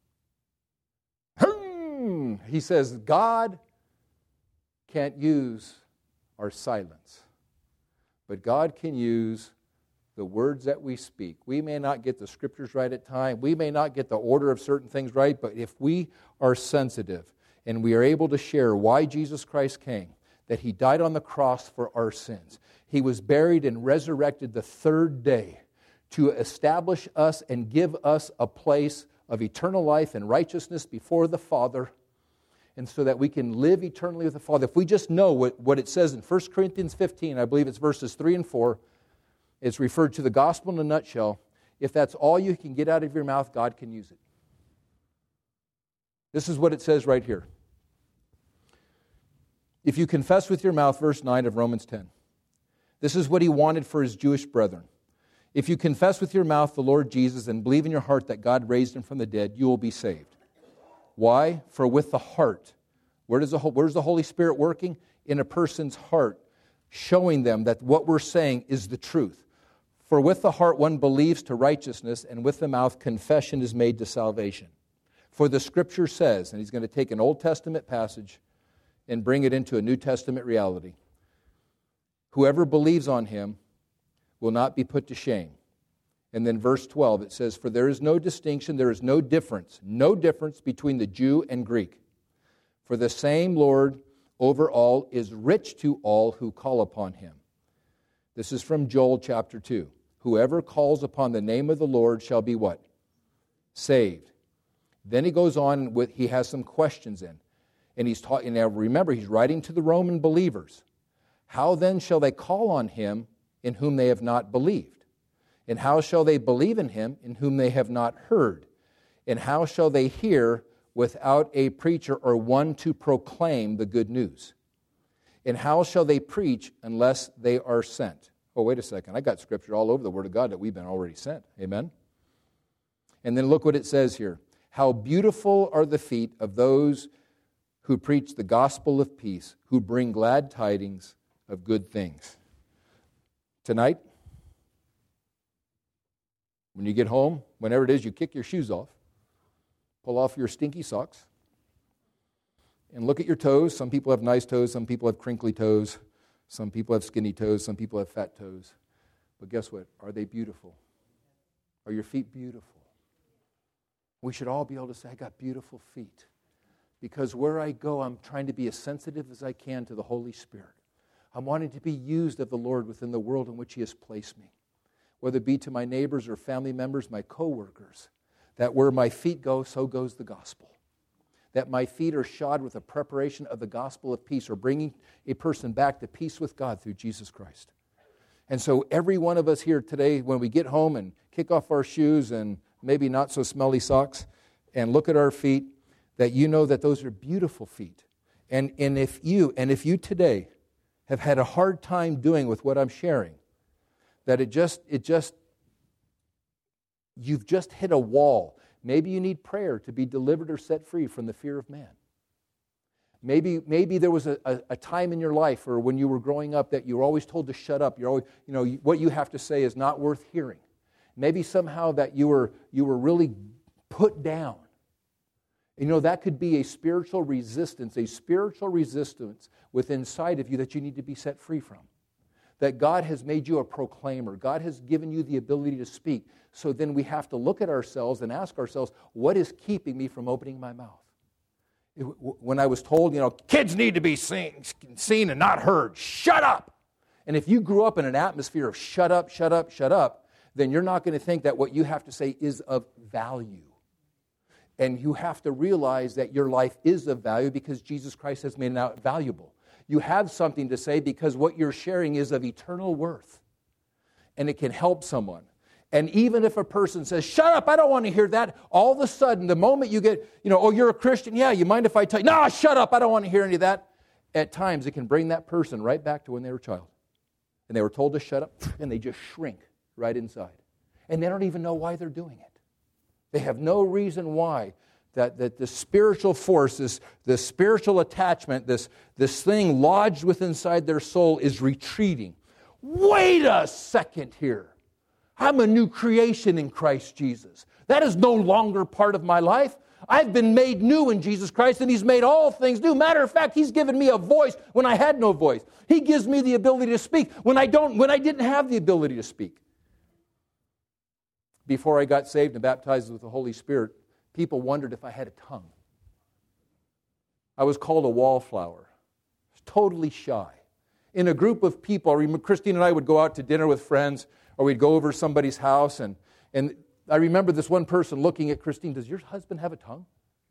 Hmm. He says, God can't use our silence, but God can use the words that we speak. We may not get the scriptures right at times. We may not get the order of certain things right, but if we are sensitive and we are able to share why Jesus Christ came, that he died on the cross for our sins, he was buried and resurrected the third day to establish us and give us a place of eternal life and righteousness before the Father, and so that we can live eternally with the Father. If we just know what, what it says in First Corinthians fifteen, I believe it's verses three and four, it's referred to the gospel in a nutshell. If that's all you can get out of your mouth, God can use it. This is what it says right here. If you confess with your mouth, verse nine of Romans ten. This is what he wanted for his Jewish brethren. If you confess with your mouth the Lord Jesus and believe in your heart that God raised him from the dead, you will be saved. Why? For with the heart, where does the, where's the Holy Spirit working? In a person's heart, showing them that what we're saying is the truth. For with the heart one believes to righteousness, and with the mouth confession is made to salvation. For the Scripture says, and he's going to take an Old Testament passage and bring it into a New Testament reality, whoever believes on him will not be put to shame. And then verse twelve, it says, for there is no distinction, there is no difference, no difference between the Jew and Greek. For the same Lord over all is rich to all who call upon him. This is from Joel chapter two. Whoever calls upon the name of the Lord shall be what? Saved. Then he goes on with, he has some questions in. And he's talking, now remember, he's writing to the Roman believers. How then shall they call on him in whom they have not believed? And how shall they believe in him in whom they have not heard? And how shall they hear without a preacher or one to proclaim the good news? And how shall they preach unless they are sent? Oh, wait a second. I got scripture all over the Word of God that we've been already sent. Amen? And then look what it says here. How beautiful are the feet of those who preach the gospel of peace, who bring glad tidings of good things. Tonight, when you get home, whenever it is, you kick your shoes off, pull off your stinky socks, and look at your toes. Some people have nice toes, some people have crinkly toes, some people have skinny toes, some people have fat toes. But guess what? Are they beautiful? Are your feet beautiful? We should all be able to say, I got beautiful feet. Because where I go, I'm trying to be as sensitive as I can to the Holy Spirit. I'm wanting to be used of the Lord within the world in which he has placed me. Whether it be to my neighbors or family members, my co-workers, that where my feet go, so goes the gospel. That my feet are shod with a preparation of the gospel of peace, or bringing a person back to peace with God through Jesus Christ. And so every one of us here today, when we get home and kick off our shoes and maybe not so smelly socks and look at our feet, that you know that those are beautiful feet. And, and if you, and if you today have had a hard time doing with what I'm sharing, that it just, it just, you've just hit a wall. Maybe you need prayer to be delivered or set free from the fear of man. Maybe, maybe there was a, a, a time in your life, or when you were growing up, that you were always told to shut up. You're always, you know, what you have to say is not worth hearing. Maybe somehow that you were you were really put down. You know, that could be a spiritual resistance, a spiritual resistance within inside of you that you need to be set free from. That God has made you a proclaimer. God has given you the ability to speak. So then we have to look at ourselves and ask ourselves, what is keeping me from opening my mouth? It, when I was told, you know, kids need to be seen, seen and not heard. Shut up! And if you grew up in an atmosphere of shut up, shut up, shut up, then you're not going to think that what you have to say is of value. And you have to realize that your life is of value because Jesus Christ has made it out valuable. You have something to say because what you're sharing is of eternal worth. And it can help someone. And even if a person says, shut up, I don't want to hear that, all of a sudden, the moment you get, you know, oh, you're a Christian? Yeah, you mind if I tell you? No, shut up, I don't want to hear any of that. At times, it can bring that person right back to when they were a child. And they were told to shut up, and they just shrink right inside. And they don't even know why they're doing it. They have no reason why that, that the spiritual force, this, this spiritual attachment, this, this thing lodged within inside their soul is retreating. Wait a second here. I'm a new creation in Christ Jesus. That is no longer part of my life. I've been made new in Jesus Christ, and He's made all things new. Matter of fact, He's given me a voice when I had no voice. He gives me the ability to speak when I don't, when I didn't have the ability to speak. Before I got saved and baptized with the Holy Spirit, people wondered if I had a tongue. I was called a wallflower. I was totally shy. In a group of people, I remember Christine and I would go out to dinner with friends, or we'd go over somebody's house, and, and I remember this one person looking at Christine, does your husband have a tongue?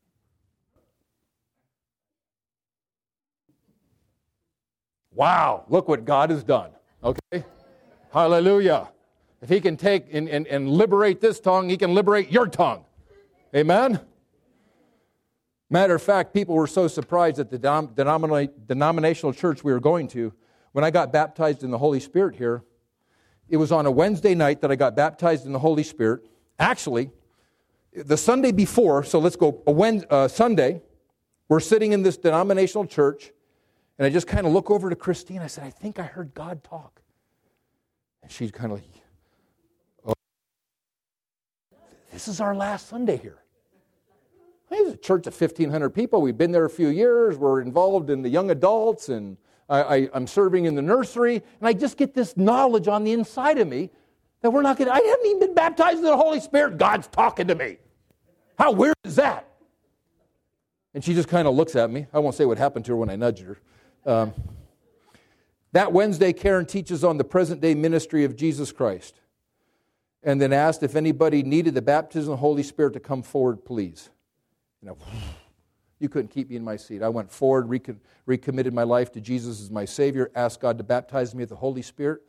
Wow, look what God has done. Okay? Hallelujah. If He can take and, and, and liberate this tongue, He can liberate your tongue. Amen? Matter of fact, people were so surprised at the denom- denominational church we were going to. When I got baptized in the Holy Spirit here, it was on a Wednesday night that I got baptized in the Holy Spirit. Actually, the Sunday before, so let's go a Wednesday, uh, Sunday, we're sitting in this denominational church, and I just kind of look over to Christine. I said, I think I heard God talk. And she's kind of like, oh, this is our last Sunday here. It was a church of fifteen hundred people. We've been there a few years. We're involved in the young adults, and I, I, I'm serving in the nursery. And I just get this knowledge on the inside of me that we're not going to, I haven't even been baptized in the Holy Spirit. God's talking to me. How weird is that? And she just kind of looks at me. I won't say what happened to her when I nudged her. Um, that Wednesday, Karen teaches on the present-day ministry of Jesus Christ, and then asked if anybody needed the baptism of the Holy Spirit to come forward, please. You know, you couldn't keep me in my seat. I went forward, recom- recommitted my life to Jesus as my Savior, asked God to baptize me with the Holy Spirit.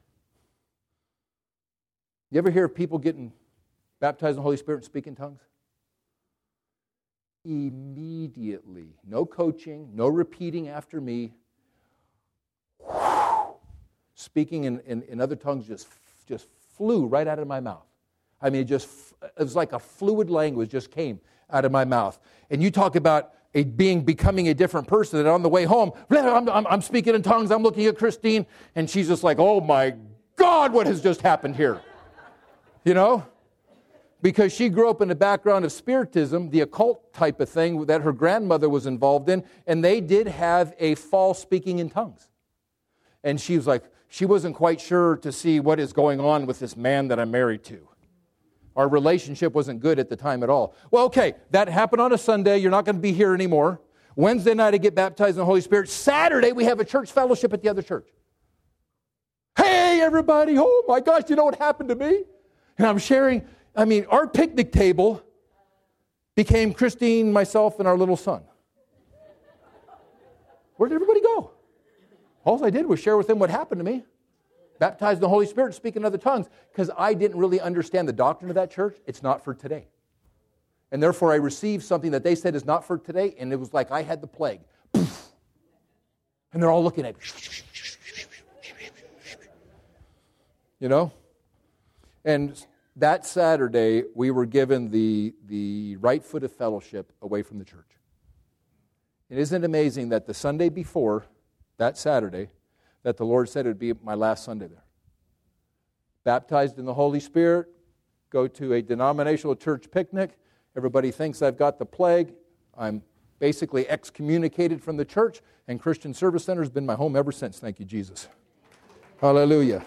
You ever hear of people getting baptized in the Holy Spirit and speak in tongues? Immediately. No coaching, no repeating after me. Speaking in, in, in other tongues just, just flew right out of my mouth. I mean, it just, it was like a fluid language just came out of my mouth. And you talk about a being becoming a different person, and on the way home, I'm, I'm, I'm speaking in tongues, I'm looking at Christine, and she's just like, oh my God, what has just happened here? You know? Because she grew up in the background of Spiritism, the occult type of thing that her grandmother was involved in, and they did have a false speaking in tongues. And she was like, she wasn't quite sure to see what is going on with this man that I'm married to. Our relationship wasn't good at the time at all. Well, okay, that happened on a Sunday. You're not going to be here anymore. Wednesday night, I get baptized in the Holy Spirit. Saturday, we have a church fellowship at the other church. Hey, everybody. Oh, my gosh, you know what happened to me? And I'm sharing, I mean, our picnic table became Christine, myself, and our little son. Where did everybody go? All I did was share with them what happened to me. Baptized in the Holy Spirit, speak in other tongues, because I didn't really understand the doctrine of that church. It's not for today. And therefore, I received something that they said is not for today, and it was like I had the plague. Poof. And they're all looking at me. You know? And that Saturday, we were given the, the right foot of fellowship away from the church. It isn't amazing that the Sunday before, that Saturday, that the Lord said it would be my last Sunday there. Baptized in the Holy Spirit, go to a denominational church picnic. Everybody thinks I've got the plague. I'm basically excommunicated from the church, and Christian Service Center has been my home ever since. Thank you, Jesus. Hallelujah.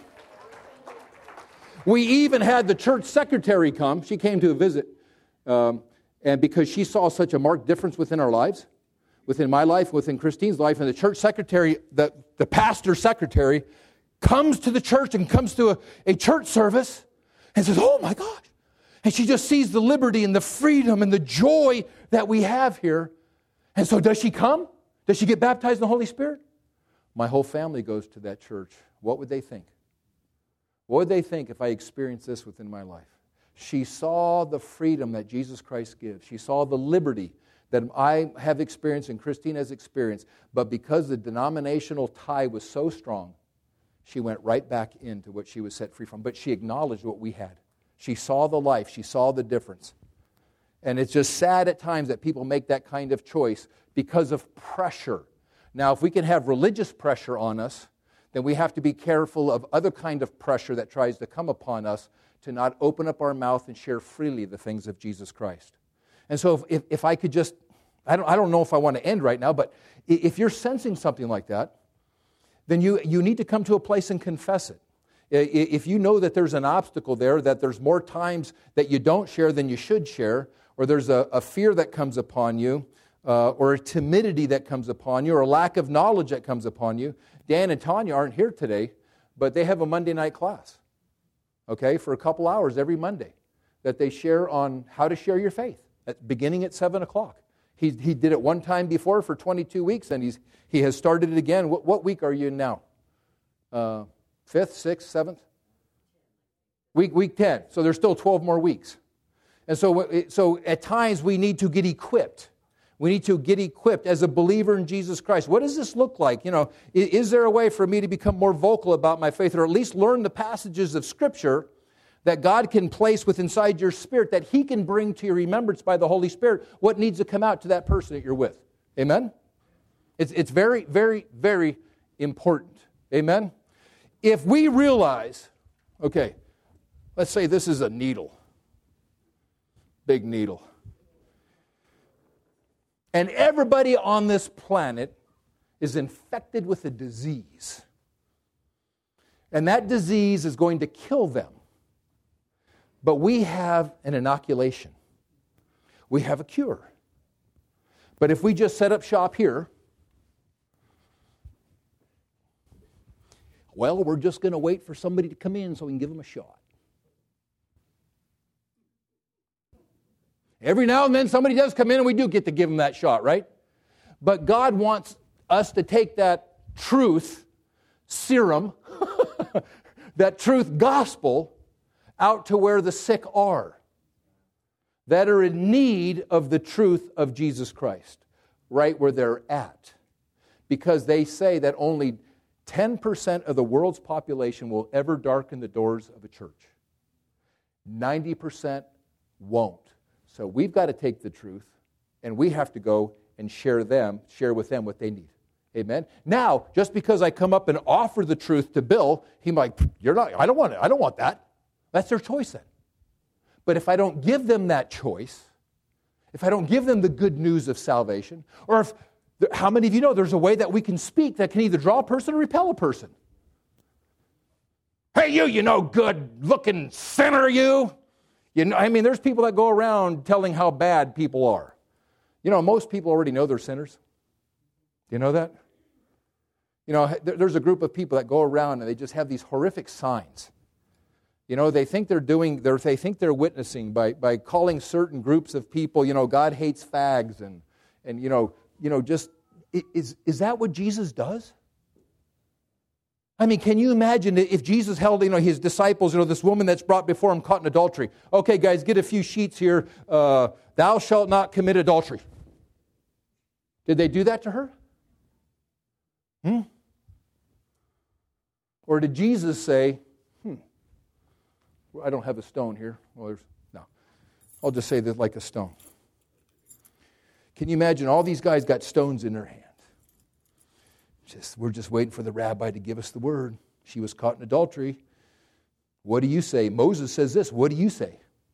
We even had the church secretary come. She came to a visit, um, and because she saw such a marked difference within our lives, within my life, within Christine's life, and the church secretary, the, the pastor secretary, comes to the church and comes to a, a church service and says, oh my gosh. And she just sees the liberty and the freedom and the joy that we have here. And so does she come? Does she get baptized in the Holy Spirit? My whole family goes to that church. What would they think? What would they think if I experienced this within my life? She saw the freedom that Jesus Christ gives. She saw the liberty that I have experienced and Christine has experienced. But because the denominational tie was so strong, she went right back into what she was set free from. But she acknowledged what we had. She saw the life. She saw the difference. And it's just sad at times that people make that kind of choice because of pressure. Now, if we can have religious pressure on us, then we have to be careful of other kind of pressure that tries to come upon us to not open up our mouth and share freely the things of Jesus Christ. And so if, if, if I could just, I don't, I don't know if I want to end right now, but if you're sensing something like that, then you, you need to come to a place and confess it. If you know that there's an obstacle there, that there's more times that you don't share than you should share, or there's a, a fear that comes upon you, uh, or a timidity that comes upon you, or a lack of knowledge that comes upon you. Dan and Tanya aren't here today, but they have a Monday night class, okay, for a couple hours every Monday that they share on how to share your faith, at, beginning at seven o'clock. He, he did it one time before for twenty-two weeks, and he's he has started it again. What, what week are you in now? Uh, fifth, sixth, seventh? Week, week ten. So there's still twelve more weeks. And so, so at times we need to get equipped. We need to get equipped as a believer in Jesus Christ. What does this look like? You know, is, is there a way for me to become more vocal about my faith, or at least learn the passages of Scripture that God can place within inside your spirit, that He can bring to your remembrance by the Holy Spirit what needs to come out to that person that you're with? Amen? It's, it's very, very, very important. Amen? If we realize, okay, let's say this is a needle, big needle. And everybody on this planet is infected with a disease. And that disease is going to kill them. But we have an inoculation. We have a cure. But if we just set up shop here, well, we're just going to wait for somebody to come in so we can give them a shot. Every now and then somebody does come in and we do get to give them that shot, right? But God wants us to take that truth serum, that truth gospel, out to where the sick are, that are in need of the truth of Jesus Christ, right where they're at. Because they say that only ten percent of the world's population will ever darken the doors of a church. ninety percent won't. So we've got to take the truth, and we have to go and share them, share with them what they need. Amen. Now, just because I come up and offer the truth to Bill, he might, you're not, I don't want it, I don't want that. That's their choice then. But if I don't give them that choice, if I don't give them the good news of salvation, or if, how many of you know there's a way that we can speak that can either draw a person or repel a person? Hey, you, you know, good-looking sinner, you. You know, I mean, there's people that go around telling how bad people are. You know, most people already know they're sinners. Do you know that? You know, there's a group of people that go around and they just have these horrific signs. You know, they think they're doing, they're, they think they're witnessing by, by calling certain groups of people, you know, God hates fags and, and you know, you know, just, is, is that what Jesus does? I mean, can you imagine if Jesus held, you know, his disciples, you know, this woman that's brought before him caught in adultery. Okay, guys, get a few sheets here. Uh, Thou shalt not commit adultery. Did they do that to her? Hmm? Or did Jesus say, hmm, I don't have a stone here. Well, there's, no. I'll just say this like a stone. Can you imagine all these guys got stones in their hands? Just, we're just waiting for the rabbi to give us the word. She was caught in adultery. What do you say? Moses says this. What do you say?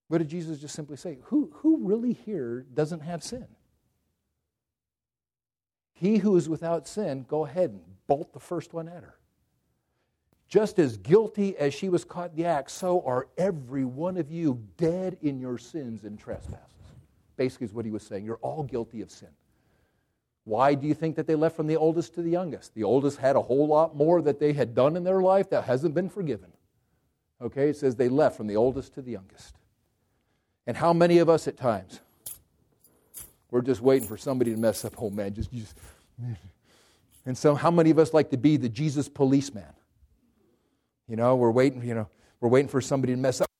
What did Jesus just simply say? Who, who really here doesn't have sin? He who is without sin, go ahead and bolt the first one at her. Just as guilty as she was caught in the act, so are every one of you dead in your sins and trespasses. Basically is what he was saying. You're all guilty of sin. Why do you think that they left from the oldest to the youngest? The oldest had a whole lot more that they had done in their life that hasn't been forgiven. Okay, it says they left from the oldest to the youngest. And how many of us at times, we're just waiting for somebody to mess up. Oh man, just, just. And so how many of us like to be the Jesus policeman? You know, we're waiting, you know, we're waiting for somebody to mess up.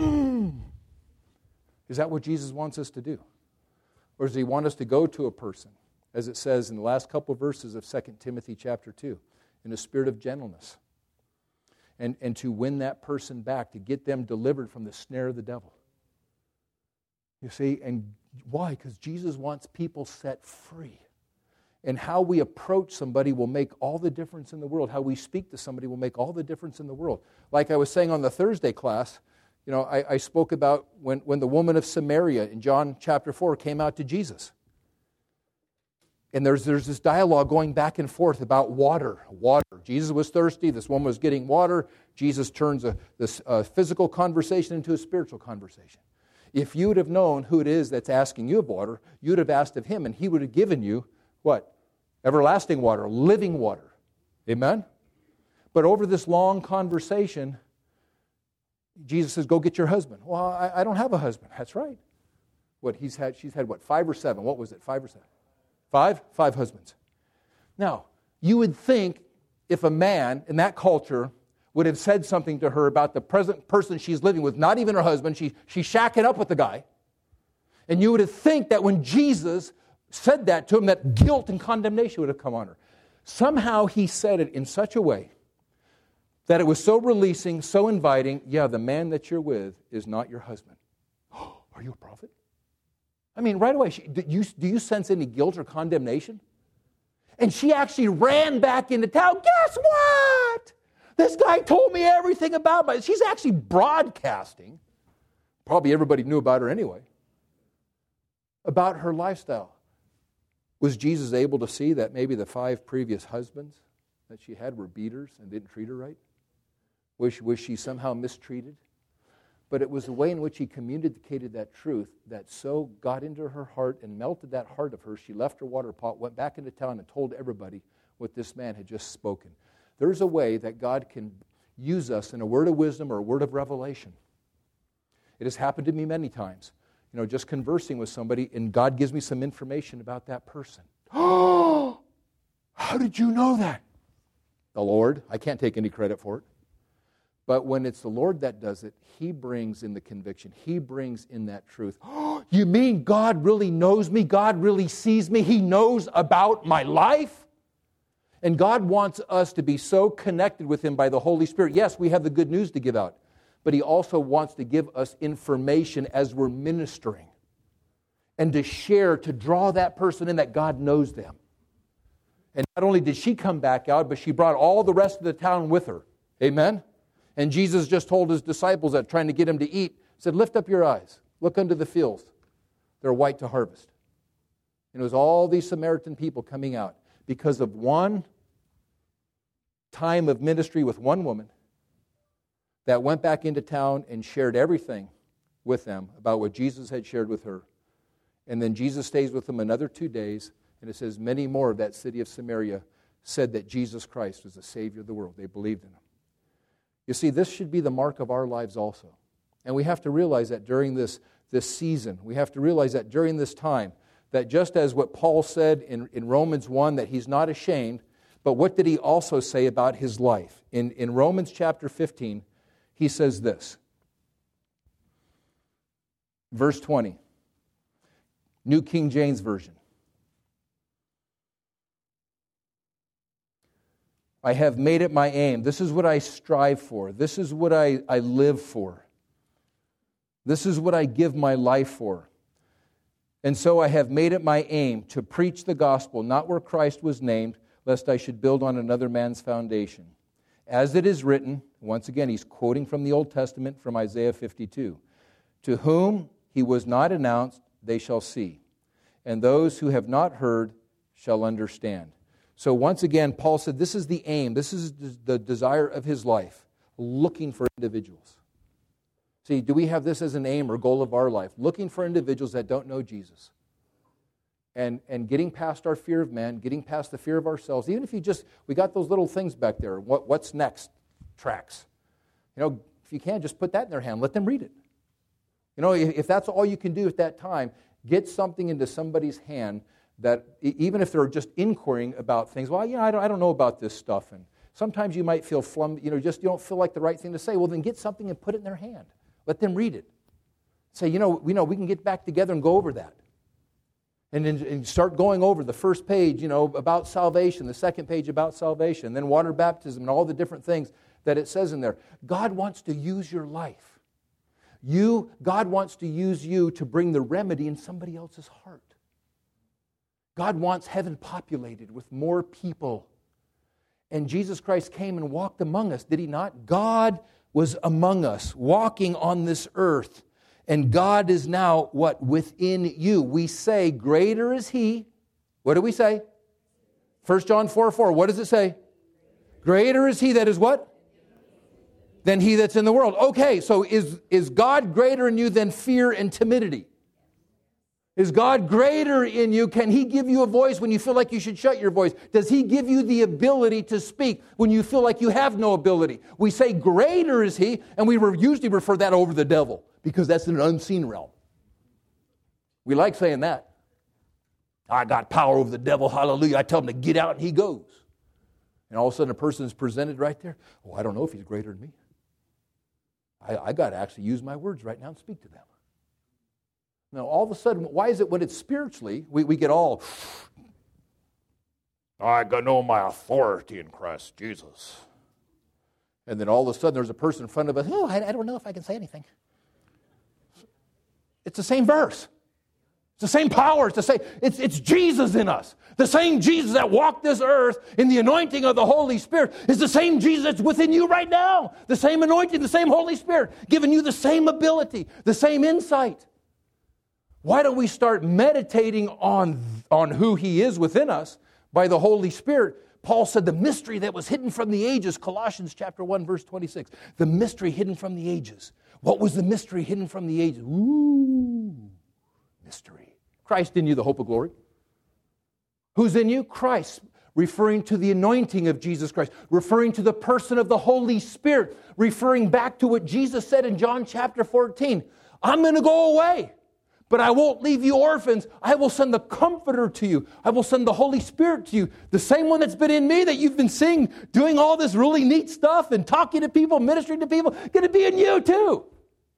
Is that what Jesus wants us to do? Or does he want us to go to a person, as it says in the last couple of verses of Second Timothy chapter two, in a spirit of gentleness, and, and to win that person back, to get them delivered from the snare of the devil? You see, and why? Because Jesus wants people set free. And how we approach somebody will make all the difference in the world. How we speak to somebody will make all the difference in the world. Like I was saying on the Thursday class, you know, I, I spoke about when, when the woman of Samaria in John chapter four came out to Jesus. And there's, there's this dialogue going back and forth about water. Water. Jesus was thirsty. This woman was getting water. Jesus turns a, this uh, physical conversation into a spiritual conversation. If you would have known who it is that's asking you of water, you would have asked of him, and he would have given you what? Everlasting water, living water. Amen? But over this long conversation, Jesus says, go get your husband. Well, I, I don't have a husband. That's right. What, he's had, she's had what, five or seven? What was it, five or seven? Five? Five husbands. Now, you would think if a man in that culture would have said something to her about the present person she's living with, not even her husband, she, she's shacking up with the guy, and you would have think that when Jesus said that to him, that guilt and condemnation would have come on her. Somehow he said it in such a way that it was so releasing, so inviting. Yeah, the man that you're with is not your husband. Oh, are you a prophet? I mean, right away, she, do, you, do you sense any guilt or condemnation? And she actually ran back into town. Guess what? This guy told me everything about my... She's actually broadcasting. Probably everybody knew about her anyway. About her lifestyle. Was Jesus able to see that maybe the five previous husbands that she had were beaters and didn't treat her right? Was, was she somehow mistreated? But it was the way in which he communicated that truth that so got into her heart and melted that heart of hers. She left her water pot, went back into town, and told everybody what this man had just spoken. There's a way that God can use us in a word of wisdom or a word of revelation. It has happened to me many times. You know, just conversing with somebody, and God gives me some information about that person. Oh, how did you know that? The Lord. I can't take any credit for it. But when it's the Lord that does it, he brings in the conviction. He brings in that truth. Oh, you mean God really knows me? God really sees me? He knows about my life? And God wants us to be so connected with him by the Holy Spirit. Yes, we have the good news to give out. But he also wants to give us information as we're ministering and to share, to draw that person in that God knows them. And not only did she come back out, but she brought all the rest of the town with her. Amen? And Jesus just told his disciples that, trying to get him to eat, said, lift up your eyes, look unto the fields. They're white to harvest. And it was all these Samaritan people coming out because of one time of ministry with one woman that went back into town and shared everything with them about what Jesus had shared with her. And then Jesus stays with them another two days, and it says many more of that city of Samaria said that Jesus Christ was the Savior of the world. They believed in him. You see, this should be the mark of our lives also. And we have to realize that during this, this season, we have to realize that during this time, that just as what Paul said in, in Romans one, that he's not ashamed, but what did he also say about his life? In, in Romans chapter fifteen, he says this. Verse twenty, New King James Version. I have made it my aim. This is what I strive for. This is what I, I live for. This is what I give my life for. And so I have made it my aim to preach the gospel, not where Christ was named, lest I should build on another man's foundation. As it is written, once again, he's quoting from the Old Testament, from Isaiah fifty-two, To whom he was not announced, they shall see. And those who have not heard shall understand. So once again, Paul said this is the aim, this is the desire of his life, looking for individuals. See, do we have this as an aim or goal of our life? Looking for individuals that don't know Jesus. And, and getting past our fear of man, getting past the fear of ourselves. Even if you just, we got those little things back there, what, what's next tracks. You know, if you can, just put that in their hand, let them read it. You know, if, if that's all you can do at that time, get something into somebody's hand that, even if they're just inquiring about things, well, you know, I don't, I don't know about this stuff. And sometimes you might feel flum, you know, just you don't feel like the right thing to say. Well, then get something and put it in their hand. Let them read it. Say, you know, we know we can get back together and go over that. And, and start going over the first page, you know, about salvation, the second page about salvation, then water baptism and all the different things that it says in there. God wants to use your life. You, God wants to use you to bring the remedy in somebody else's heart. God wants heaven populated with more people. And Jesus Christ came and walked among us, did he not? God was among us, walking on this earth. And God is now, what? Within you. We say, greater is he. What do we say? First John four four. What does it say? Greater is he that is what? Than he that's in the world. Okay, so is, is God greater in you than fear and timidity? Is God greater in you? Can he give you a voice when you feel like you should shut your voice? Does he give you the ability to speak when you feel like you have no ability? We say greater is he, and we usually refer that over the devil because that's in an unseen realm. We like saying that. I got power over the devil, hallelujah. I tell him to get out and he goes. And all of a sudden a person is presented right there. Oh, I don't know if he's greater than me. I, I got to actually use my words right now and speak to them. Now, all of a sudden, why is it when it's spiritually, we, we get all, I got know my authority in Christ Jesus. And then all of a sudden there's a person in front of us, oh, I, I don't know if I can say anything. It's the same verse. It's the same power. It's the same, it's, it's Jesus in us. The same Jesus that walked this earth in the anointing of the Holy Spirit is the same Jesus that's within you right now. The same anointing, the same Holy Spirit, giving you the same ability, the same insight. Why don't we start meditating on, on who he is within us by the Holy Spirit? Paul said the mystery that was hidden from the ages, Colossians chapter one, verse twenty-six. The mystery hidden from the ages. What was the mystery hidden from the ages? Ooh, mystery. Christ in you, the hope of glory. Who's in you? Christ, referring to the anointing of Jesus Christ, referring to the person of the Holy Spirit, referring back to what Jesus said in John chapter fourteen. I'm going to go away. But I won't leave you orphans. I will send the Comforter to you. I will send the Holy Spirit to you. The same one that's been in me that you've been seeing doing all this really neat stuff and talking to people, ministering to people, going to be in you too.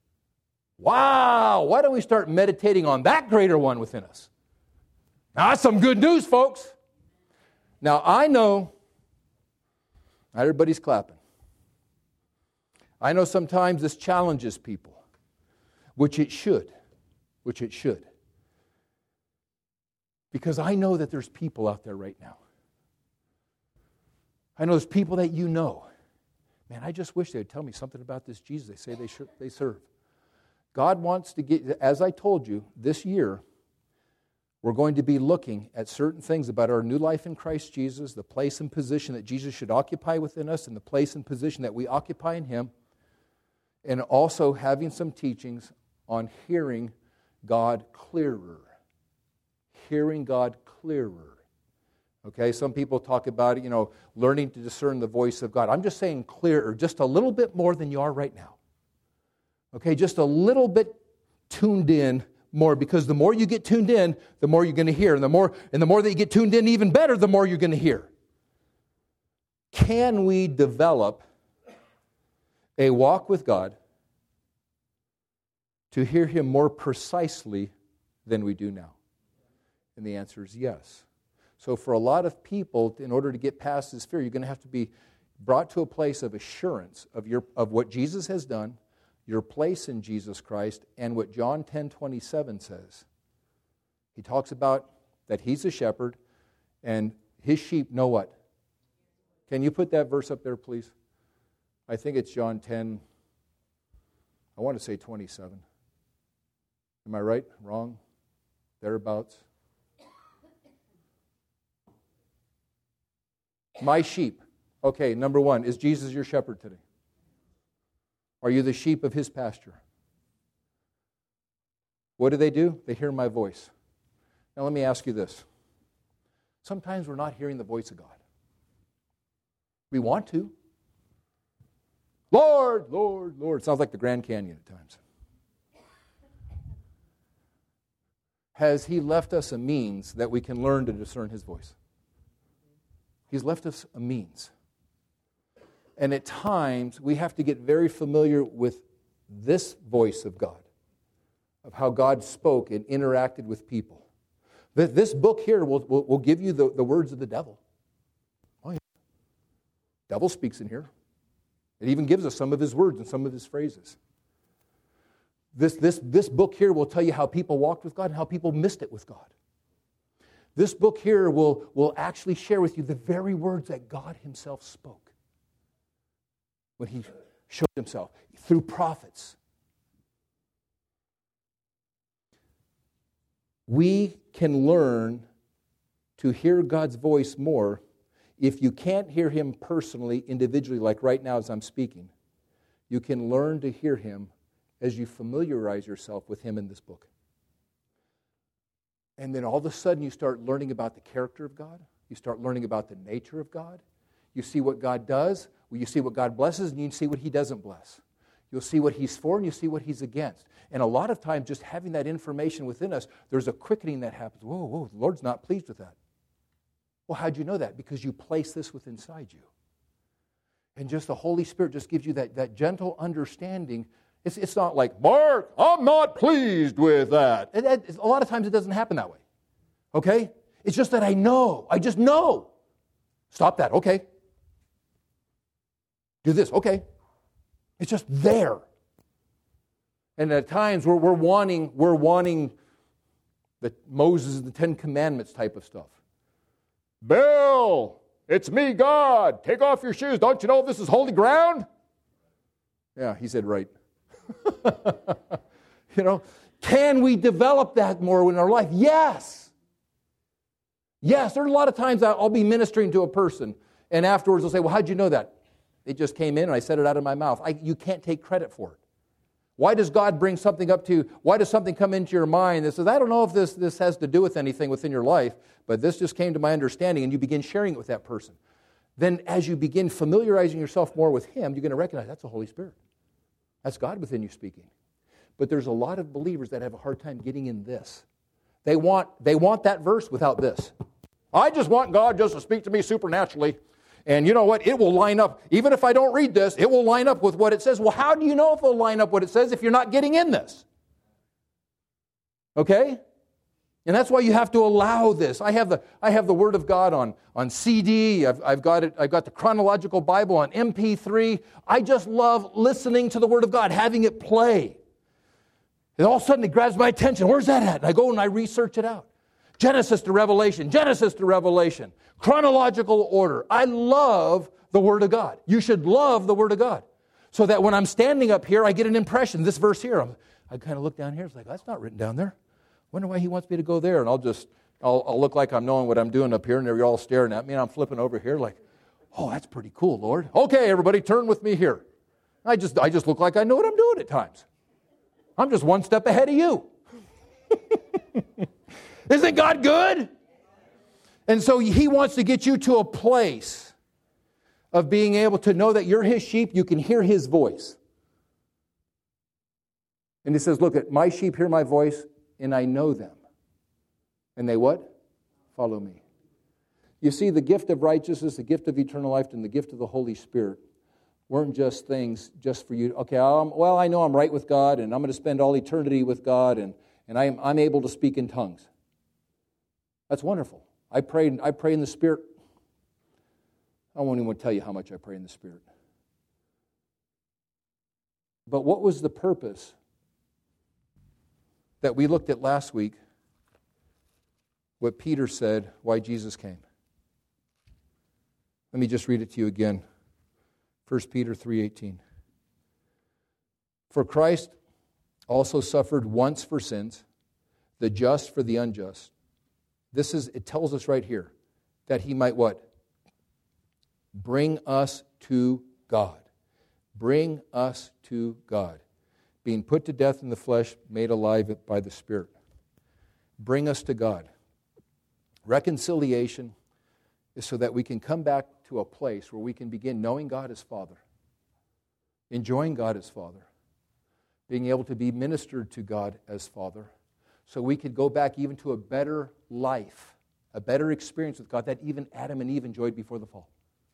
Wow. Why don't we start meditating on that greater one within us? Now that's some good news, folks. Now I know, not everybody's clapping. I know sometimes this challenges people, which it should. Which it should. Because I know that there's people out there right now. I know there's people that you know. Man, I just wish they would tell me something about this Jesus they say they, should, they serve. God wants to get, as I told you, this year, we're going to be looking at certain things about our new life in Christ Jesus, the place and position that Jesus should occupy within us, and the place and position that we occupy in him, and also having some teachings on hearing God clearer. Hearing God clearer. Okay, some people talk about, you know, learning to discern the voice of God. I'm just saying clearer, just a little bit more than you are right now. Okay, just a little bit tuned in more, because the more you get tuned in, the more you're going to hear. And the more, and the more that you get tuned in even better, the more you're going to hear. Can we develop a walk with God to hear him more precisely than we do now? And the answer is yes. So for a lot of people, in order to get past this fear, you're going to have to be brought to a place of assurance of your of what Jesus has done, your place in Jesus Christ, and what John ten twenty-seven says. He talks about that he's a shepherd, and his sheep know what? Can you put that verse up there, please? I think it's John ten, I want to say twenty-seven. Am I right? Wrong? Thereabouts? My sheep. Okay, number one, is Jesus your shepherd today? Are you the sheep of his pasture? What do they do? They hear my voice. Now let me ask you this. Sometimes we're not hearing the voice of God. We want to. Lord, Lord, Lord. It sounds like the Grand Canyon at times. Has he left us a means that we can learn to discern his voice? He's left us a means. And at times, we have to get very familiar with this voice of God, of how God spoke and interacted with people. This book here will, will, will give you the, the words of the devil. Oh, yeah. Devil speaks in here. It even gives us some of his words and some of his phrases. This, this, this book here will tell you how people walked with God and how people missed it with God. This book here will, will actually share with you the very words that God himself spoke when he showed himself through prophets. We can learn to hear God's voice more if you can't hear him personally, individually, like right now as I'm speaking. You can learn to hear him as you familiarize yourself with him in this book. And then all of a sudden you start learning about the character of God. You start learning about the nature of God. You see what God does. You see what God blesses, and you see what he doesn't bless. You'll see what he's for, and you see what he's against. And a lot of times, just having that information within us, there's a quickening that happens. Whoa, whoa, the Lord's not pleased with that. Well, how'd you know that? Because you place this within inside you. And just the Holy Spirit just gives you that, that gentle understanding. It's, it's not like, Mark, I'm not pleased with that. And that. A lot of times it doesn't happen that way. Okay? It's just that I know. I just know. Stop that. Okay. Do this. Okay. It's just there. And at times we're, we're wanting, we're wanting the Moses and the Ten Commandments type of stuff. Bill, it's me, God. Take off your shoes. Don't you know this is holy ground? Yeah, he said right. You know, can we develop that more in our life? Yes. Yes, there are a lot of times I'll be ministering to a person, and afterwards they'll say, well, how'd you know that? It just came in and I said it out of my mouth. I, you can't take credit for it. Why does God bring something up to you? Why does something come into your mind that says, I don't know if this, this has to do with anything within your life, but this just came to my understanding, and you begin sharing it with that person. Then as you begin familiarizing yourself more with him, you're going to recognize that's the Holy Spirit. That's God within you speaking. But there's a lot of believers that have a hard time getting in this. They want, they want that verse without this. I just want God just to speak to me supernaturally. And you know what? It will line up. Even if I don't read this, it will line up with what it says. Well, how do you know if it will line up what it says if you're not getting in this? Okay? And that's why you have to allow this. I have the, I have the Word of God on, on C D. I've, I've, got it, I've got the Chronological Bible on M P three. I just love listening to the Word of God, having it play. And all of a sudden it grabs my attention. Where's that at? And I go and I research it out. Genesis to Revelation, Genesis to Revelation, chronological order. I love the Word of God. You should love the Word of God. So that when I'm standing up here, I get an impression. This verse here, I'm, I kind of look down here. It's like, that's not written down there. Wonder why he wants me to go there. And I'll just, I'll, I'll look like I'm knowing what I'm doing up here, and they're all staring at me, and I'm flipping over here like, oh, that's pretty cool, Lord. Okay, everybody, turn with me here. I just, I just look like I know what I'm doing at times. I'm just one step ahead of you. Isn't God good? And so he wants to get you to a place of being able to know that you're his sheep. You can hear his voice. And he says, look, at my sheep hear my voice, and I know them. And they what? Follow me. You see, the gift of righteousness, the gift of eternal life, and the gift of the Holy Spirit weren't just things just for you. Okay, um, well, I know I'm right with God, and I'm going to spend all eternity with God, and, and I'm, I'm able to speak in tongues. That's wonderful. I pray, I pray in the Spirit. I won't even tell you how much I pray in the Spirit. But what was the purpose that we looked at last week? What Peter said, why Jesus came. Let me just read it to you again. First Peter three eighteen. For Christ also suffered once for sins, the just for the unjust. This is, it tells us right here, that he might what? Bring us to God. Bring us to God. Being put to death in the flesh, made alive by the Spirit. Bring us to God. Reconciliation is so that we can come back to a place where we can begin knowing God as Father, enjoying God as Father, being able to be ministered to God as Father, so we could go back even to a better life, a better experience with God that even Adam and Eve enjoyed before the fall.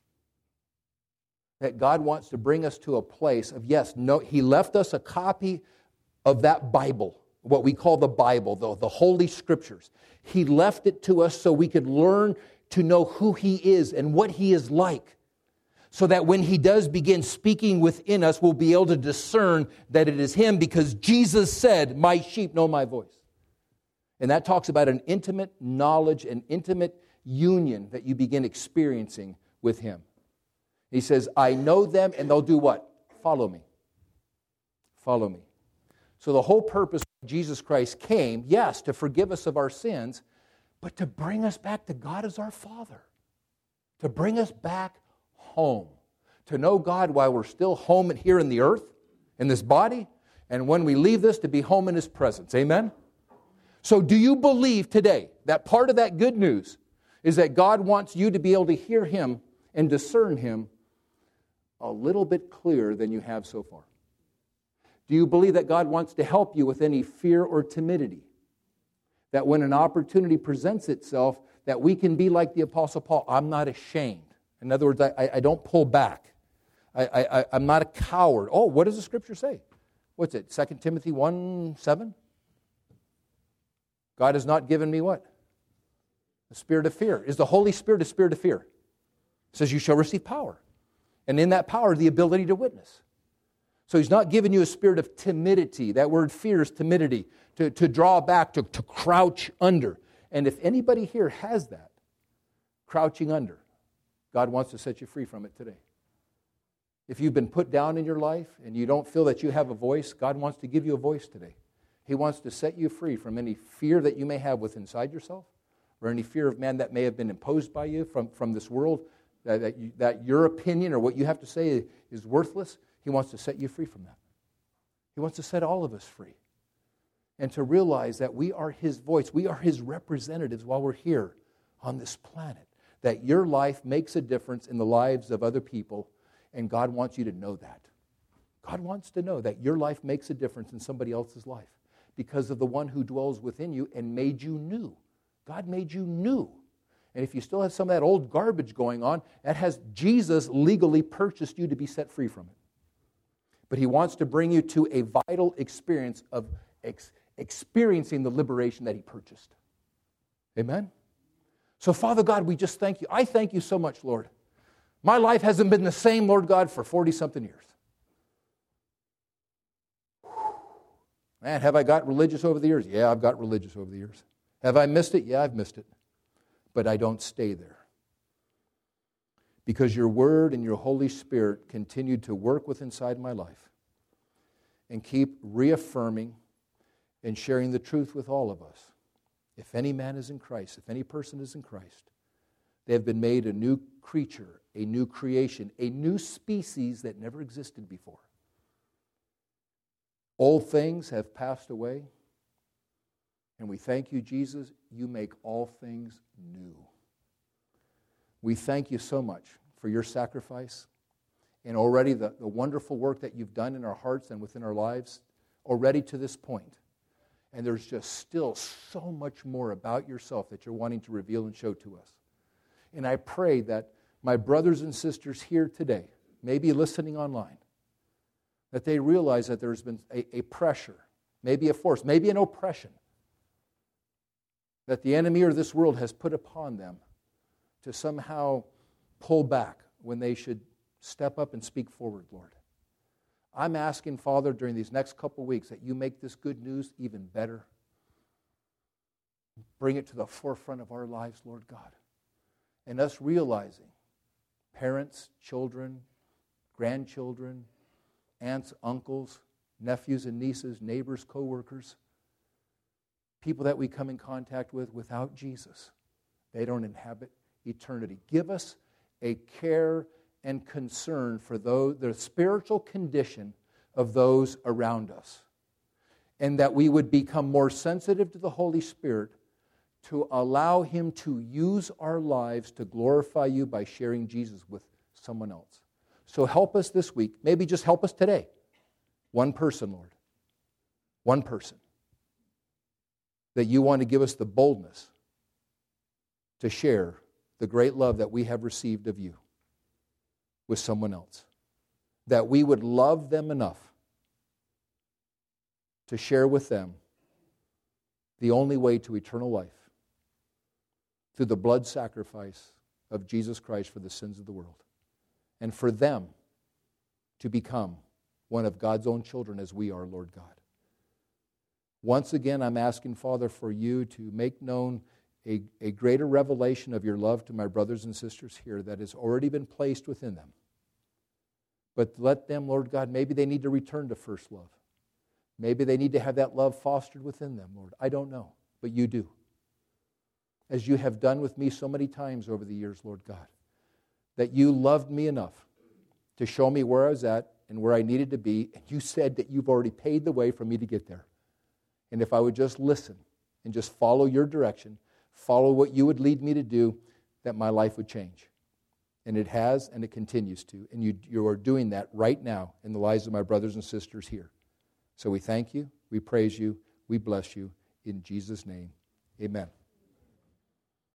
That God wants to bring us to a place of, yes, no, He left us a copy of that Bible, what we call the Bible, the, the Holy Scriptures. He left it to us so we could learn to know who He is and what He is like, so that when He does begin speaking within us, we'll be able to discern that it is Him, because Jesus said, "My sheep know my voice." And that talks about an intimate knowledge, an intimate union that you begin experiencing with Him. He says, "I know them," and they'll do what? Follow me. Follow me. So the whole purpose of Jesus Christ came, yes, to forgive us of our sins, but to bring us back to God as our Father. To bring us back home. To know God while we're still home here in the earth, in this body, and when we leave this, to be home in His presence. Amen? So do you believe today that part of that good news is that God wants you to be able to hear Him and discern Him a little bit clearer than you have so far? Do you believe that God wants to help you with any fear or timidity? That when an opportunity presents itself, that we can be like the Apostle Paul. I'm not ashamed. In other words, I, I don't pull back. I, I, I'm not a coward. Oh, what does the Scripture say? What's it? Second Timothy one seven? God has not given me what? A spirit of fear. Is the Holy Spirit a spirit of fear? It says you shall receive power. And in that power, the ability to witness. So He's not giving you a spirit of timidity. That word fear is timidity. To, to draw back, to, to crouch under. And if anybody here has that, crouching under, God wants to set you free from it today. If you've been put down in your life and you don't feel that you have a voice, God wants to give you a voice today. He wants to set you free from any fear that you may have within inside yourself, or any fear of man that may have been imposed by you from, from this world, that, that, you, that your opinion or what you have to say is worthless. He wants to set you free from that. He wants to set all of us free. And to realize that we are His voice, we are His representatives while we're here on this planet. That your life makes a difference in the lives of other people, and God wants you to know that. God wants to know that your life makes a difference in somebody else's life because of the one who dwells within you and made you new. God made you new. And if you still have some of that old garbage going on, that has Jesus legally purchased you to be set free from it. But He wants to bring you to a vital experience of ex- experiencing the liberation that He purchased. Amen? So, Father God, we just thank You. I thank You so much, Lord. My life hasn't been the same, Lord God, for forty-something years. Man, have I got religious over the years? Yeah, I've got religious over the years. Have I missed it? Yeah, I've missed it. But I don't stay there. Because Your Word and Your Holy Spirit continued to work with inside my life and keep reaffirming and sharing the truth with all of us. If any man is in Christ, if any person is in Christ, they have been made a new creature, a new creation, a new species that never existed before. Old things have passed away, and we thank You, Jesus, You make all things new. We thank You so much for Your sacrifice and already the, the wonderful work that You've done in our hearts and within our lives already to this point. And there's just still so much more about Yourself that You're wanting to reveal and show to us. And I pray that my brothers and sisters here today, maybe listening online, that they realize that there's been a, a pressure, maybe a force, maybe an oppression that the enemy or this world has put upon them to somehow pull back when they should step up and speak forward, Lord. I'm asking, Father, during these next couple weeks that You make this good news even better. Bring it to the forefront of our lives, Lord God. And us realizing, parents, children, grandchildren, aunts, uncles, nephews and nieces, neighbors, co-workers, people that we come in contact with without Jesus. They don't inhabit eternity. Give us a care and concern for those, the spiritual condition of those around us, and that we would become more sensitive to the Holy Spirit to allow Him to use our lives to glorify You by sharing Jesus with someone else. So help us this week. Maybe just help us today. One person, Lord. One person. That You want to give us the boldness to share the great love that we have received of You with someone else. That we would love them enough to share with them the only way to eternal life through the blood sacrifice of Jesus Christ for the sins of the world. And for them to become one of God's own children as we are, Lord God. Once again, I'm asking, Father, for You to make known a, a greater revelation of Your love to my brothers and sisters here that has already been placed within them. But let them, Lord God, maybe they need to return to first love. Maybe they need to have that love fostered within them, Lord. I don't know, but You do. As You have done with me so many times over the years, Lord God, that You loved me enough to show me where I was at and where I needed to be, and You said that You've already paid the way for me to get there. And if I would just listen and just follow Your direction, follow what You would lead me to do, that my life would change. And it has, and it continues to. And you, you are doing that right now in the lives of my brothers and sisters here. So we thank You, we praise You, we bless You. In Jesus' name, amen.